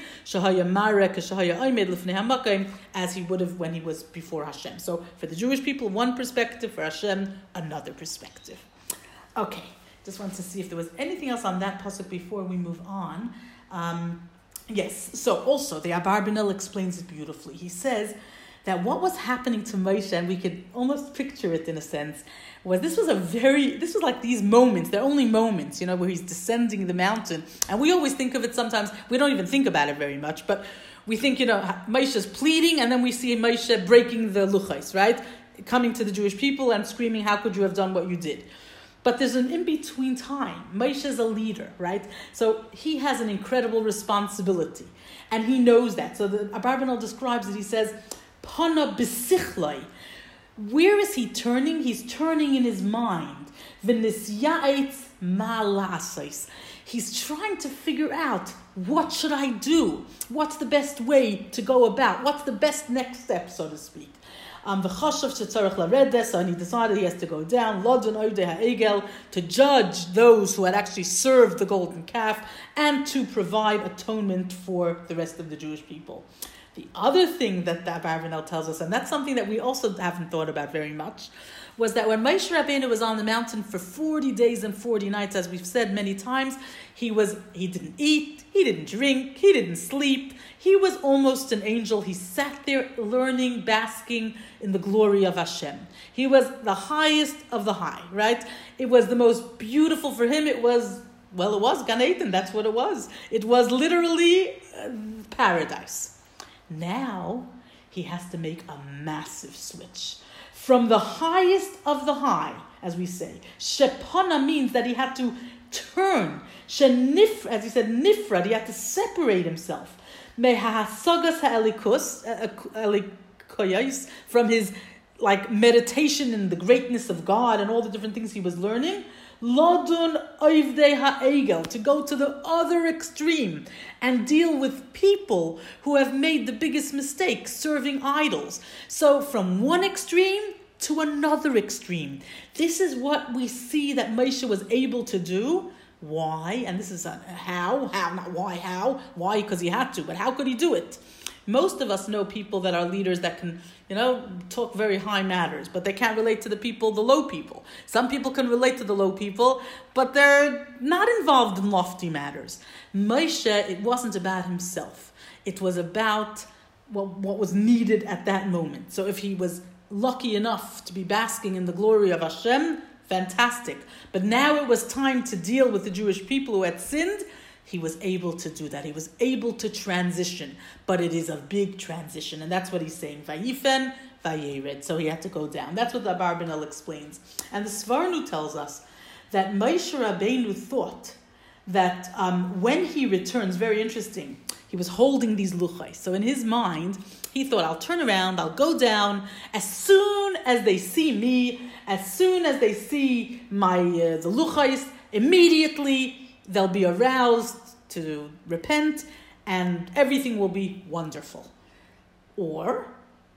as he would have when he was before Hashem. So for the Jewish people, one perspective; for Hashem, another perspective. Okay, just wanted to see if there was anything else on that pasuk before we move on. Um, yes, so also the Abarbanel explains it beautifully. He says that what was happening to Moshe, and we could almost picture it in a sense, was this was a very, this was like these moments, they're only moments, you know, where he's descending the mountain. And we always think of it sometimes, we don't even think about it very much, but we think, you know, Moshe's pleading, and then we see Moshe breaking the luchos, right? Coming to the Jewish people and screaming, how could you have done what you did? But there's an in-between time. Moshe is a leader, right? So he has an incredible responsibility. And he knows that. So the Abarbanel describes it. He says, Pana b'sichlai. Where is he turning? He's turning in his mind. V'nisya'etz ma la'asais. He's trying to figure out, what should I do? What's the best way to go about? What's the best next step, so to speak? Um, and he decided he has to go down to judge those who had actually served the golden calf and to provide atonement for the rest of the Jewish people. The other thing that the Abarbanel tells us, and that's something that we also haven't thought about very much, was that when Moshe Rabbeinu was on the mountain for forty days and forty nights, as we've said many times, he was he didn't eat, he didn't drink, he didn't sleep. He was almost an angel. He sat there learning, basking in the glory of Hashem. He was the highest of the high, right? It was the most beautiful for him. It was Well, it was Gan Eden. That's what it was. It was literally uh, paradise. Now he has to make a massive switch. From the highest of the high, as we say, Shepana means that he had to turn. Shenif, as he said, Nifrad, he had to separate himself. Mehasagas ha'elikus, elikoyais, from his like meditation in the greatness of God and all the different things he was learning. Lodun oivdei ha'egel, to go to the other extreme and deal with people who have made the biggest mistake, serving idols. So from one extreme to another extreme. This is what we see that Moshe was able to do. Why? And this is a how, how, not why, how. Why? Because he had to, but how could he do it? Most of us know people that are leaders that can, you know, talk very high matters, but they can't relate to the people, the low people. Some people can relate to the low people, but they're not involved in lofty matters. Moshe, it wasn't about himself. It was about what, what was needed at that moment. So if he was lucky enough to be basking in the glory of Hashem, fantastic. But now it was time to deal with the Jewish people who had sinned. He was able to do that. He was able to transition. But it is a big transition. And that's what he's saying. Vayifen, vayered. So he had to go down. That's what the Abarbanel explains. And the Svarnu tells us that Moshe Rabbeinu thought that um, when he returns, very interesting, he was holding these luchais. So in his mind, he thought, I'll turn around, I'll go down. As soon as they see me, as soon as they see my uh, the luchais, immediately they'll be aroused to repent, and everything will be wonderful. Or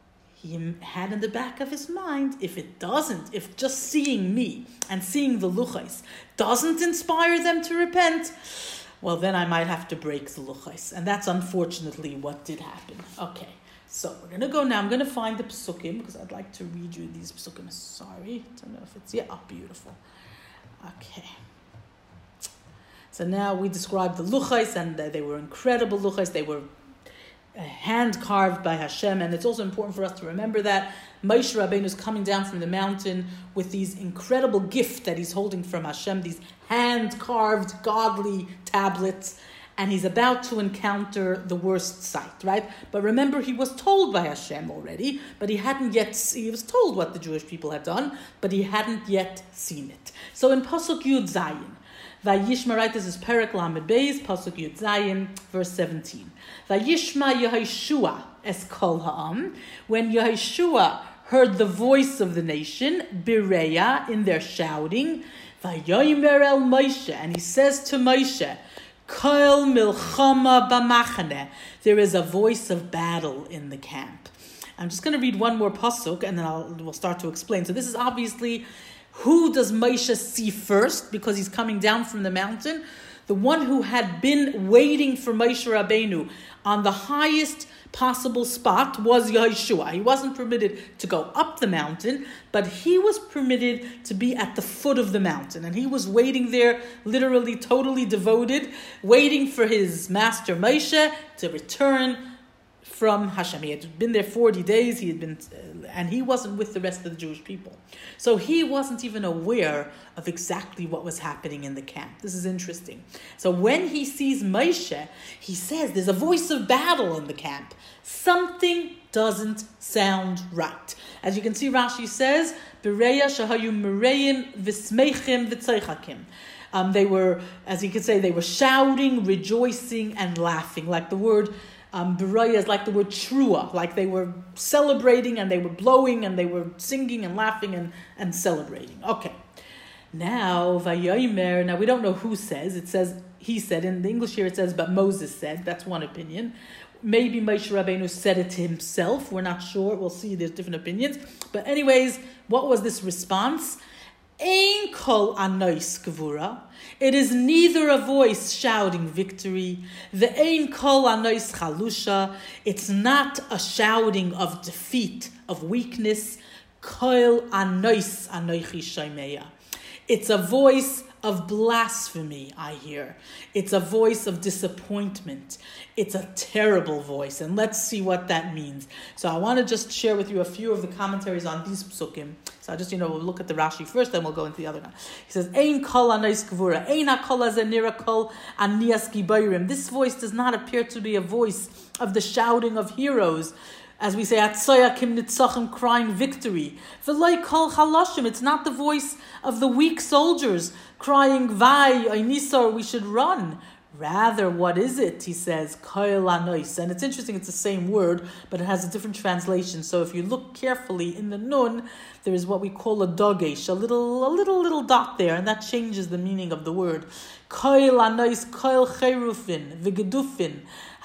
he had in the back of his mind, if it doesn't, if just seeing me and seeing the luchais doesn't inspire them to repent, well, then I might have to break the luchais. And that's unfortunately what did happen. Okay, so we're going to go now. I'm going to find the psukim, because I'd like to read you these psukim. Sorry, I don't know if it's, yeah, oh, beautiful. Okay. So now we described the luchais, and they were incredible luchais. They were hand carved by Hashem, and it's also important for us to remember that Moshe Rabbeinu is coming down from the mountain with these incredible gifts that he's holding from Hashem, these hand carved godly tablets, and he's about to encounter the worst sight, right? But remember, he was told by Hashem already, but he hadn't yet, he was told what the Jewish people had done, but he hadn't yet seen it. So in Pasuk Yud Zayin, Vayishma, right, this is Perek Lamed Beis, Pasuk Yud Zayin, verse seventeen. Vayishma Yehoshua es kol ha'am, when Yehoshua heard the voice of the nation, Bireya, in their shouting, Vayomer el Moshe, and he says to Moshe, Kol milchama b'machane, there is a voice of battle in the camp. I'm just going to read one more pasuk, and then I'll, we'll start to explain. So this is obviously, who does Moshe see first? Because he's coming down from the mountain. The one who had been waiting for Moshe Rabbeinu on the highest possible spot was Yehoshua. He wasn't permitted to go up the mountain, but he was permitted to be at the foot of the mountain. And he was waiting there, literally totally devoted, waiting for his master Moshe to return from Hashem. He had been there forty days, he had been, uh, and he wasn't with the rest of the Jewish people. So he wasn't even aware of exactly what was happening in the camp. This is interesting. So when he sees Moshe, he says, there's a voice of battle in the camp. Something doesn't sound right. As you can see, Rashi says, Bereya shahayu mereyin v'smeichim v'tzeichakim. Um, they were, as you could say, they were shouting, rejoicing, and laughing. Like the word Um, Beraya is like the word trua, like they were celebrating and they were blowing and they were singing and laughing and, and celebrating. Okay. Now, Vayomer, now we don't know who says, it says, he said, in the English here it says, but Moses said, that's one opinion. Maybe Moshe Rabbeinu said it to himself, we're not sure, we'll see, there's different opinions. But anyways, what was this response? Ein kol anois gevura. It is neither a voice shouting victory. The ein kol anois chalusha. It's not a shouting of defeat, of weakness. Kol anois anoichi shomeya. It's a voice of blasphemy, I hear. It's a voice of disappointment. It's a terrible voice. And let's see what that means. So I want to just share with you a few of the commentaries on these psukim. So I just, you know, we'll look at the Rashi first, then we'll go into the other one. He says, Ein kol anais gvura, ein hakol azanira kol anias gibayrim. This voice does not appear to be a voice of the shouting of heroes. As we say, Atsoya kim nitzachim, crying victory. V'loi kol chaloshim. It's not the voice of the weak soldiers crying, Vai, Ainisar, we should run. Rather, what is it? He says, Koil anois. And it's interesting, it's the same word, but it has a different translation. So if you look carefully in the nun, there is what we call a dogesh, a little, a little, little dot there, and that changes the meaning of the word. Koil anois, koil cherufin, v'gedufin,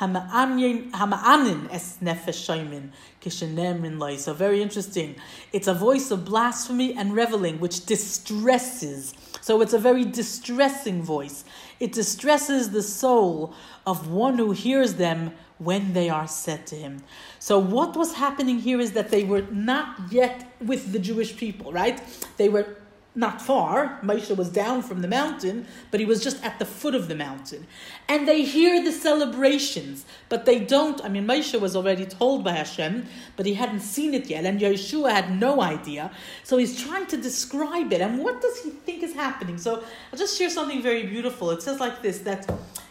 hama'anin es nefesh shaymin, kishenemrin lai. So very interesting. It's a voice of blasphemy and reveling, which distresses. So it's a very distressing voice. It distresses the soul of one who hears them when they are said to him. So what was happening here is that they were not yet with the Jewish people, right? They were not far. Moshe was down from the mountain, but he was just at the foot of the mountain. And they hear the celebrations, but they don't. I mean, Moshe was already told by Hashem, but he hadn't seen it yet, and Yeshua had no idea. So he's trying to describe it. And what does he think is happening? So I'll just share something very beautiful. It says like this, that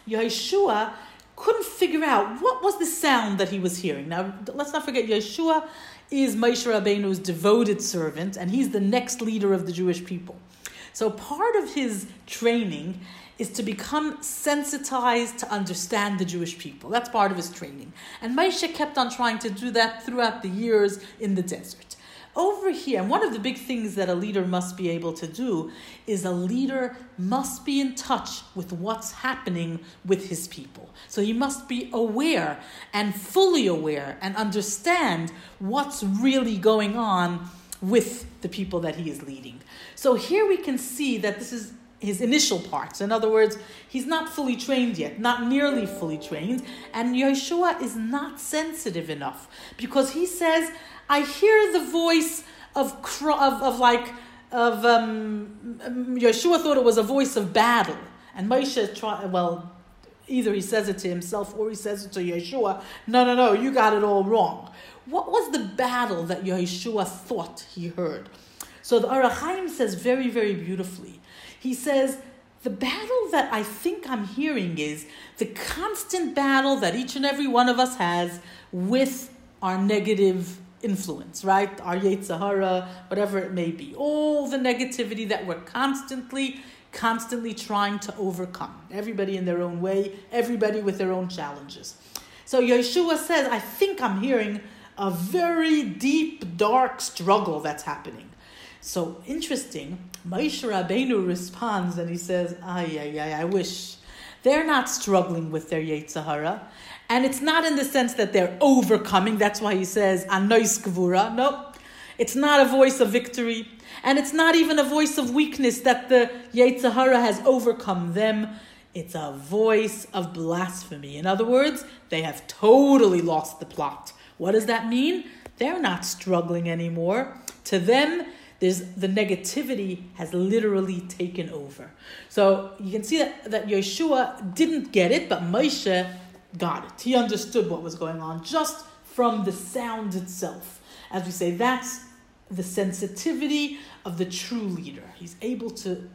Yeshua couldn't figure out what was the sound that he was hearing. Now, let's not forget, Yeshua is Moshe Rabbeinu's devoted servant, and he's the next leader of the Jewish people. So part of his training is to become sensitized to understand the Jewish people. That's part of his training. And Moshe kept on trying to do that throughout the years in the desert. Over here, and one of the big things that a leader must be able to do is a leader must be in touch with what's happening with his people. So he must be aware and fully aware and understand what's really going on with the people that he is leading. So here we can see that this is his initial parts. In other words, he's not fully trained yet, not nearly fully trained, and Yeshua is not sensitive enough because he says, I hear the voice of of, of like of um, Yeshua thought it was a voice of battle, and Moshe tried. Well, either he says it to himself or he says it to Yeshua. No, no, no, you got it all wrong. What was the battle that Yeshua thought he heard? So the Orach Chaim says very, very beautifully. He says, the battle that I think I'm hearing is the constant battle that each and every one of us has with our negative influence, right? Our Yetzer Hara, whatever it may be. All the negativity that we're constantly, constantly trying to overcome. Everybody in their own way, everybody with their own challenges. So Yeshua says, I think I'm hearing a very deep, dark struggle that's happening. So interesting, Moshe Rabbeinu responds and he says, ay, ay, ay, I wish. They're not struggling with their Yetzer Hara. And it's not in the sense that they're overcoming. That's why he says, Anois Gvura. No, it's not a voice of victory. And it's not even a voice of weakness that the Yetzer Hara has overcome them. It's a voice of blasphemy. In other words, they have totally lost the plot. What does that mean? They're not struggling anymore. To them, There's, the negativity has literally taken over. So you can see that, that Yeshua didn't get it, but Moshe got it. He understood what was going on just from the sound itself. As we say, that's the sensitivity of the true leader. He's able to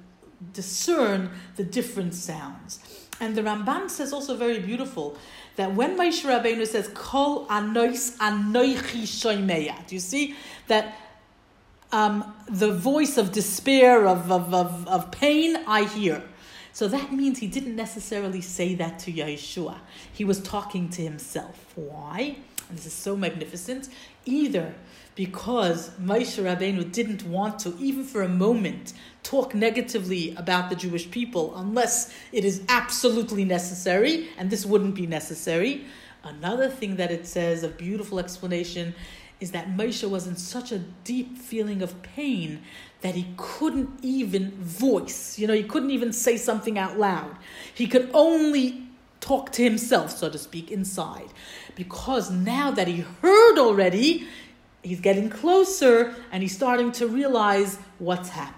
discern the different sounds. And the Rambam says also very beautiful that when Moshe Rabbeinu says, Kol anois anoichi shomeya, do you see that Um, the voice of despair, of, of, of, of pain, I hear. So that means he didn't necessarily say that to Yeshua. He was talking to himself. Why? And this is so magnificent. Either because Moshe Rabbeinu didn't want to, even for a moment, talk negatively about the Jewish people unless it is absolutely necessary, and this wouldn't be necessary. Another thing that it says, a beautiful explanation, is that Moshe was in such a deep feeling of pain that he couldn't even voice. You know, he couldn't even say something out loud. He could only talk to himself, so to speak, inside. Because now that he heard already, he's getting closer and he's starting to realize what's happening.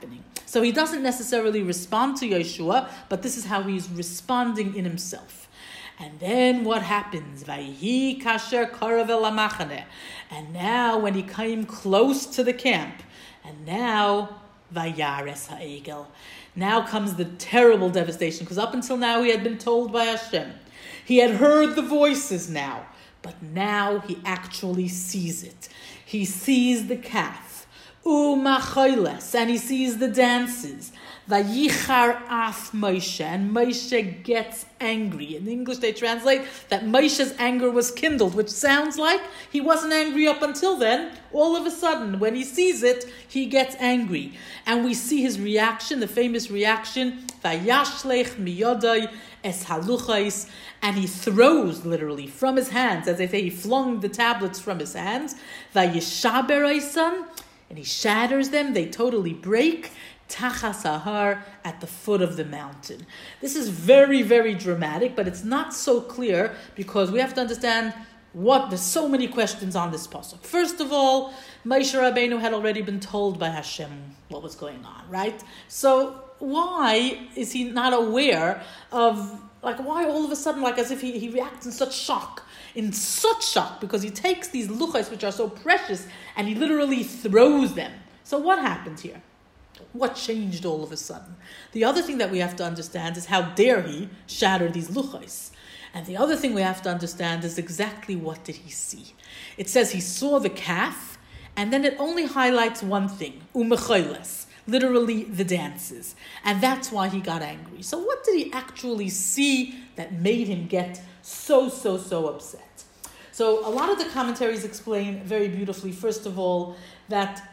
So he doesn't necessarily respond to Yeshua, but this is how he's responding in himself. And then what happens? Vayhi kasher karav el hamachane. And now when he came close to the camp, and now vayares ha'egel. Now comes the terrible devastation, because up until now he had been told by Hashem. He had heard the voices now, but now he actually sees it. He sees the calf, u'macholes, and he sees the dances. Vayichar af Moshe, and Moshe gets angry. In English they translate that Moshe's anger was kindled, which sounds like he wasn't angry up until then. All of a sudden, when he sees it, he gets angry. And we see his reaction, the famous reaction, Vayashlech miyodai es haluchais, and he throws literally from his hands, as they say, he flung the tablets from his hands, Vayishaber eisan, and he shatters them, they totally break, Tachas Ahar, at the foot of the mountain. This is very, very dramatic, but it's not so clear because we have to understand what, there's so many questions on this pasuk. First of all, Moshe Rabbeinu had already been told by Hashem what was going on, right? So why is he not aware of, like, why all of a sudden, like as if he, he reacts in such shock, in such shock, because he takes these luchos, which are so precious, and he literally throws them. So what happened here? What changed all of a sudden? The other thing that we have to understand is how dare he shatter these luchos. And the other thing we have to understand is exactly what did he see. It says he saw the calf, and then it only highlights one thing, u'mecholes, literally the dances. And that's why he got angry. So what did he actually see that made him get so, so, so upset? So a lot of the commentaries explain very beautifully, first of all, that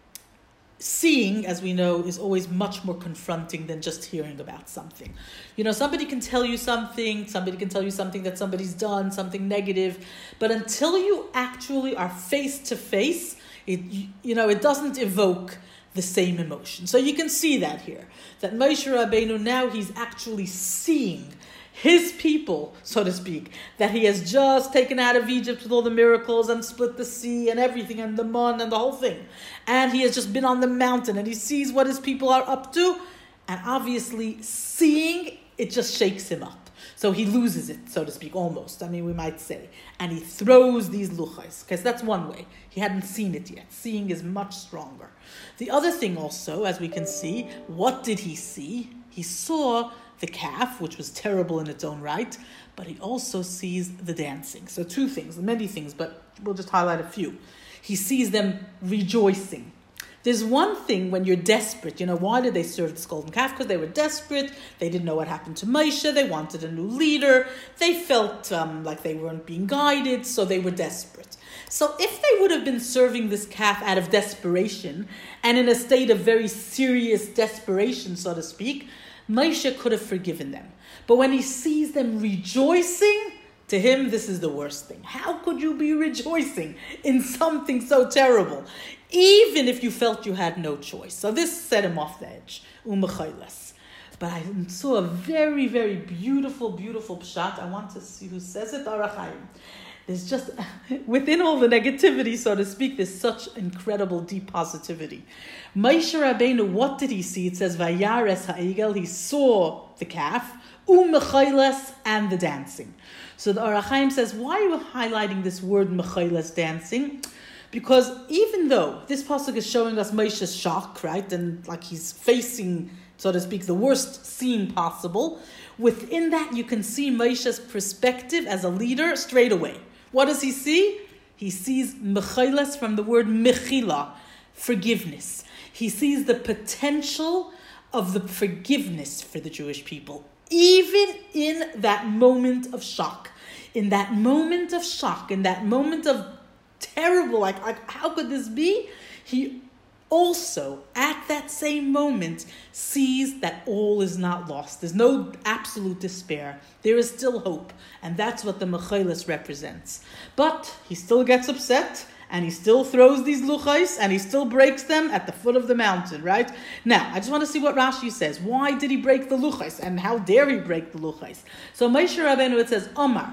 seeing, as we know, is always much more confronting than just hearing about something. You know, somebody can tell you something, somebody can tell you something that somebody's done, something negative, but until you actually are face to face, it, you know, it doesn't evoke the same emotion. So you can see that here, that Moshe Rabbeinu now he's actually seeing his people, so to speak, that he has just taken out of Egypt with all the miracles and split the sea and everything and the man and the whole thing. And he has just been on the mountain and he sees what his people are up to. And obviously seeing, it just shakes him up. So he loses it, so to speak, almost. I mean, we might say. And he throws these luchos, because that's one way. He hadn't seen it yet. Seeing is much stronger. The other thing also, as we can see, what did he see? He saw the calf, which was terrible in its own right, but he also sees the dancing. So two things, many things, but we'll just highlight a few. He sees them rejoicing. There's one thing when you're desperate. You know, why did they serve this golden calf? Because they were desperate. They didn't know what happened to Moshe. They wanted a new leader. They felt um, like they weren't being guided, so they were desperate. So if they would have been serving this calf out of desperation and in a state of very serious desperation, so to speak, Moshe could have forgiven them. But when he sees them rejoicing, to him, this is the worst thing. How could you be rejoicing in something so terrible, even if you felt you had no choice? So this set him off the edge. U'mecholes. But I saw a very, very beautiful, beautiful pshat. I want to see who says it. Ohr HaChaim. There's just, within all the negativity, so to speak, there's such incredible deep positivity. Moshe Rabbeinu, what did he see? It says, Vayares ha'egel, he saw the calf, u'mecholes, and the dancing. So the Ohr HaChaim says, why are you highlighting this word mecholes, dancing? Because even though this pasuk is showing us Moshe's shock, right, and like he's facing, so to speak, the worst scene possible, within that you can see Moshe's perspective as a leader straight away. What does he see? He sees mecholes from the word mechila, forgiveness. He sees the potential of the forgiveness for the Jewish people, even in that moment of shock. In that moment of shock, in that moment of terrible, like, like how could this be? He also, at that same moment, sees that all is not lost. There's no absolute despair. There is still hope. And that's what the mecholes represents. But he still gets upset, and he still throws these luchos, and he still breaks them at the foot of the mountain, right? Now, I just want to see what Rashi says. Why did he break the luchos? And how dare he break the luchos? So Moshe Rabbeinu, it says, Omar,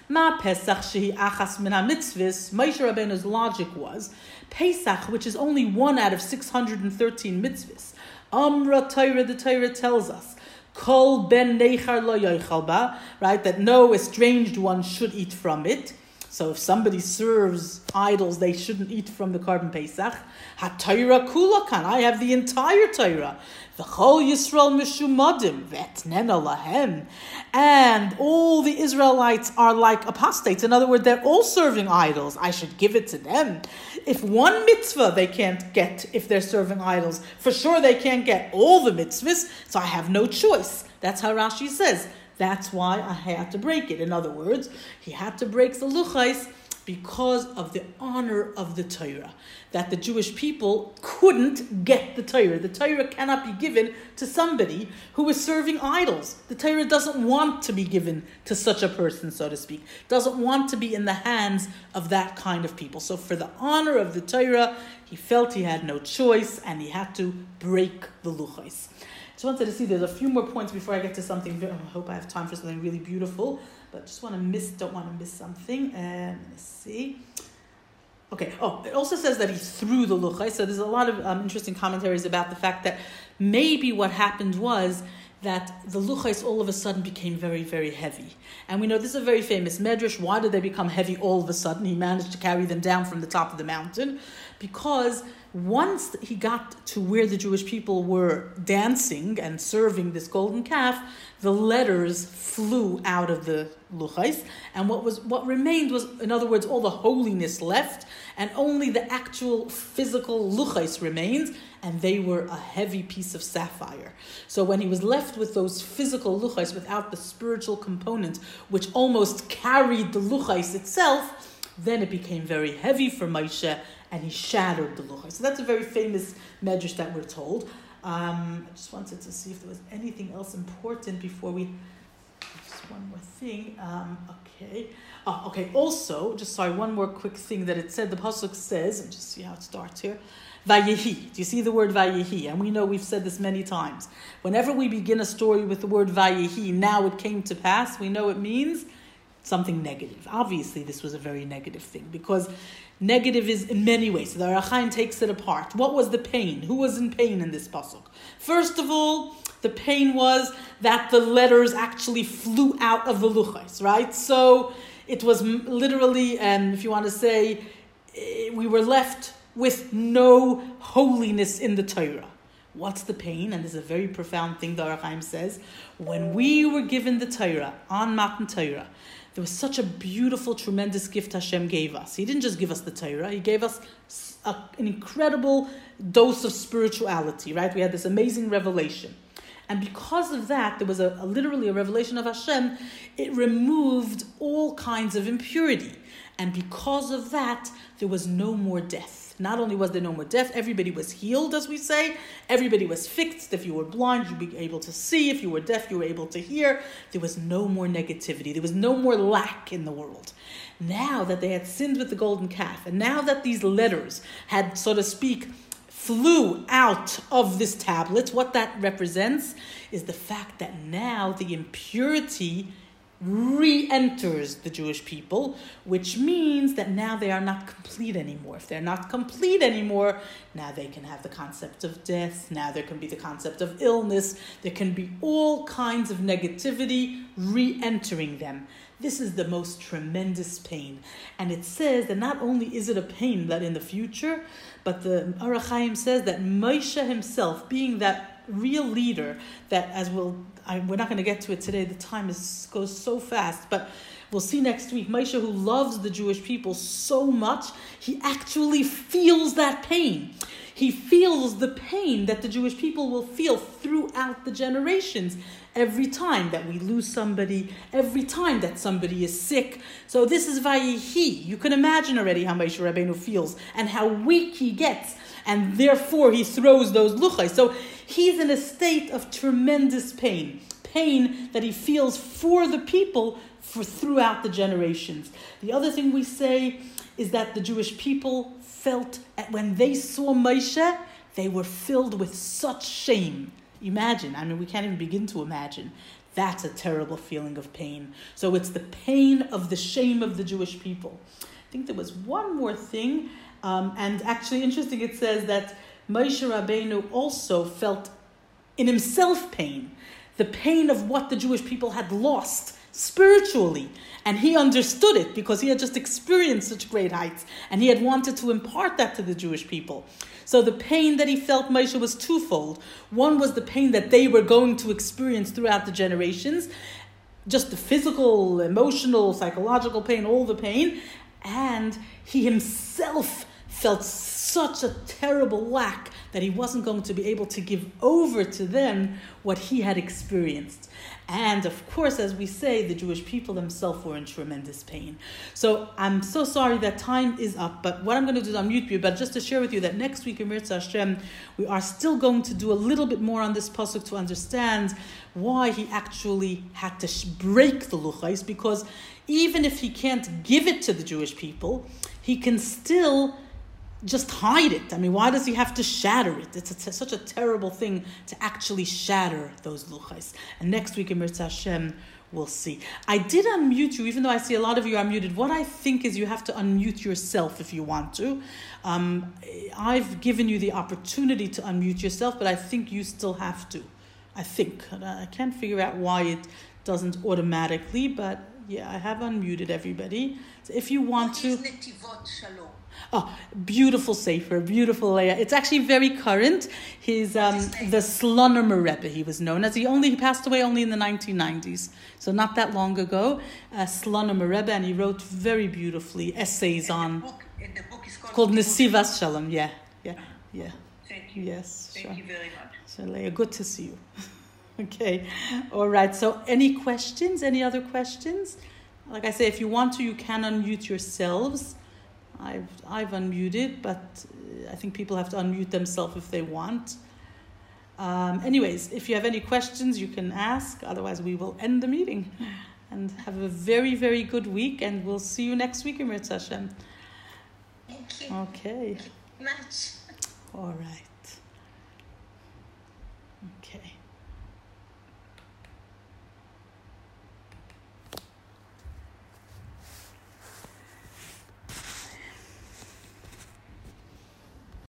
Ma Pesach shehi achas min ha-mitzvahs. Moshe Rabbeinu's logic was, Pesach, which is only one out of six hundred thirteen mitzvahs. Amra Torah, the Torah tells us, Kol ben neichar lo yochal ba, right, that no estranged one should eat from it. So if somebody serves idols, they shouldn't eat from the Korban Pesach. Ha-Torah kula kan, I have the entire Torah. V'chol Yisrael mishumadim v'etnena lahem. And all the Israelites are like apostates. In other words, they're all serving idols. I should give it to them. If one mitzvah they can't get if they're serving idols, for sure they can't get all the mitzvahs, so I have no choice. That's how Rashi says. That's why I had to break it. In other words, he had to break the luchais because of the honor of the Torah. That the Jewish people couldn't get the Torah. The Torah cannot be given to somebody who is serving idols. The Torah doesn't want to be given to such a person, so to speak. Doesn't want to be in the hands of that kind of people. So for the honor of the Torah, he felt he had no choice and he had to break the luchais. Just wanted to see, there's a few more points before I get to something. I hope I have time for something really beautiful, but just want to miss, don't want to miss something. Um, let's see. Okay. Oh, it also says that he threw the luchai. So there's a lot of um, interesting commentaries about the fact that maybe what happened was that the luchais all of a sudden became very, very heavy. And we know this is a very famous medrash. Why did they become heavy all of a sudden? He managed to carry them down from the top of the mountain. Because once he got to where the Jewish people were dancing and serving this golden calf, the letters flew out of the luchais, and what was what remained was, in other words, all the holiness left, and only the actual physical luchais remained, and they were a heavy piece of sapphire. So when he was left with those physical luchais without the spiritual component, which almost carried the luchais itself, then it became very heavy for Moshe, and he shattered the luchais. So that's a very famous medrash that we're told. Um, I just wanted to see if there was anything else important before we... Just one more thing. Um, okay. Oh, okay. Also, just sorry, one more quick thing that it said. The pasuk says, and just see how it starts here. Vayehi. Do you see the word Vayehi? And we know we've said this many times. Whenever we begin a story with the word Vayehi, now it came to pass, we know it means something negative. Obviously, this was a very negative thing because negative is in many ways. So the Ohr HaChaim takes it apart. What was the pain? Who was in pain in this pasuk? First of all, the pain was that the letters actually flew out of the luchais, right? So it was literally, and if you want to say, we were left with no holiness in the Torah. What's the pain? And this is a very profound thing the Ohr HaChaim says. When we were given the Torah, on Matan Torah, there was such a beautiful, tremendous gift Hashem gave us. He didn't just give us the Torah, He gave us a, an incredible dose of spirituality, right? We had this amazing revelation. And because of that, there was a, a literally a revelation of Hashem. It removed all kinds of impurity. And because of that, there was no more death. Not only was there no more death, everybody was healed, as we say. Everybody was fixed. If you were blind, you'd be able to see. If you were deaf, you were able to hear. There was no more negativity. There was no more lack in the world. Now that they had sinned with the golden calf, and now that these letters had, so to speak, flew out of this tablet, what that represents is the fact that now the impurity re-enters the Jewish people, which means that now they are not complete anymore. If they're not complete anymore, now they can have the concept of death, now there can be the concept of illness, there can be all kinds of negativity re-entering them. This is the most tremendous pain. And it says that not only is it a pain that in the future, but the Ohr HaChaim says that Moshe himself, being that real leader, that as we'll, I, we're not going to get to it today, the time is goes so fast, but we'll see next week, Moshe, who loves the Jewish people so much, he actually feels that pain. He feels the pain that the Jewish people will feel throughout the generations. Every time that we lose somebody, every time that somebody is sick. So this is Vayehi. You can imagine already how Moshe Rabbeinu feels and how weak he gets. And therefore he throws those luchais. So he's in a state of tremendous pain. Pain that he feels for the people for throughout the generations. The other thing we say is that the Jewish people felt, when they saw Moshe, they were filled with such shame. Imagine, I mean, we can't even begin to imagine That's a terrible feeling of pain. So it's the pain of the shame of the Jewish people. I think there was one more thing. Um, and actually, interesting, it says that Moshe Rabbeinu also felt in himself pain. The pain of what the Jewish people had lost spiritually. And he understood it because he had just experienced such great heights. And he had wanted to impart that to the Jewish people. So the pain that he felt, Moshe, was twofold. One was the pain that they were going to experience throughout the generations. Just the physical, emotional, psychological pain, all the pain. And he himself felt such a terrible lack that he wasn't going to be able to give over to them what he had experienced. And of course, as we say, the Jewish people themselves were in tremendous pain. So I'm so sorry that time is up, but what I'm going to do is unmute you, but just to share with you that next week in Mirza Hashem, we are still going to do a little bit more on this pasuk to understand why he actually had to sh- break the luchais, because even if he can't give it to the Jewish people, he can still just hide it. I mean, why does he have to shatter it? It's a t- such a terrible thing to actually shatter those luchais. And next week in Mirza Hashem, we'll see. I did unmute you, even though I see a lot of you are muted. What I think is you have to unmute yourself if you want to. Um, I've given you the opportunity to unmute yourself, but I think you still have to. I think. I can't figure out why it doesn't automatically, but yeah, I have unmuted everybody. So if you want to... Oh, beautiful Sefer, beautiful Leah. It's actually very current. His um, the Slonomer Rebbe, he was known as. He only he passed away only in the nineteen nineties, so not that long ago. Uh, Slonomer Rebbe, and he wrote very beautifully essays and on. The book, and the book is called, called Nesivas Shalom. Yeah, yeah, yeah. Thank you. Yes, Thank sure. you very much. So Leah, good to see you. Okay, all right. So, any questions? Any other questions? Like I say, if you want to, you can unmute yourselves. I've I've unmuted, but I think people have to unmute themselves if they want. Um, anyways, if you have any questions, you can ask. Otherwise, we will end the meeting. And have a very, very good week. And we'll see you next week in Mirza Hashem. Thank you. Okay. Much. All right. Okay.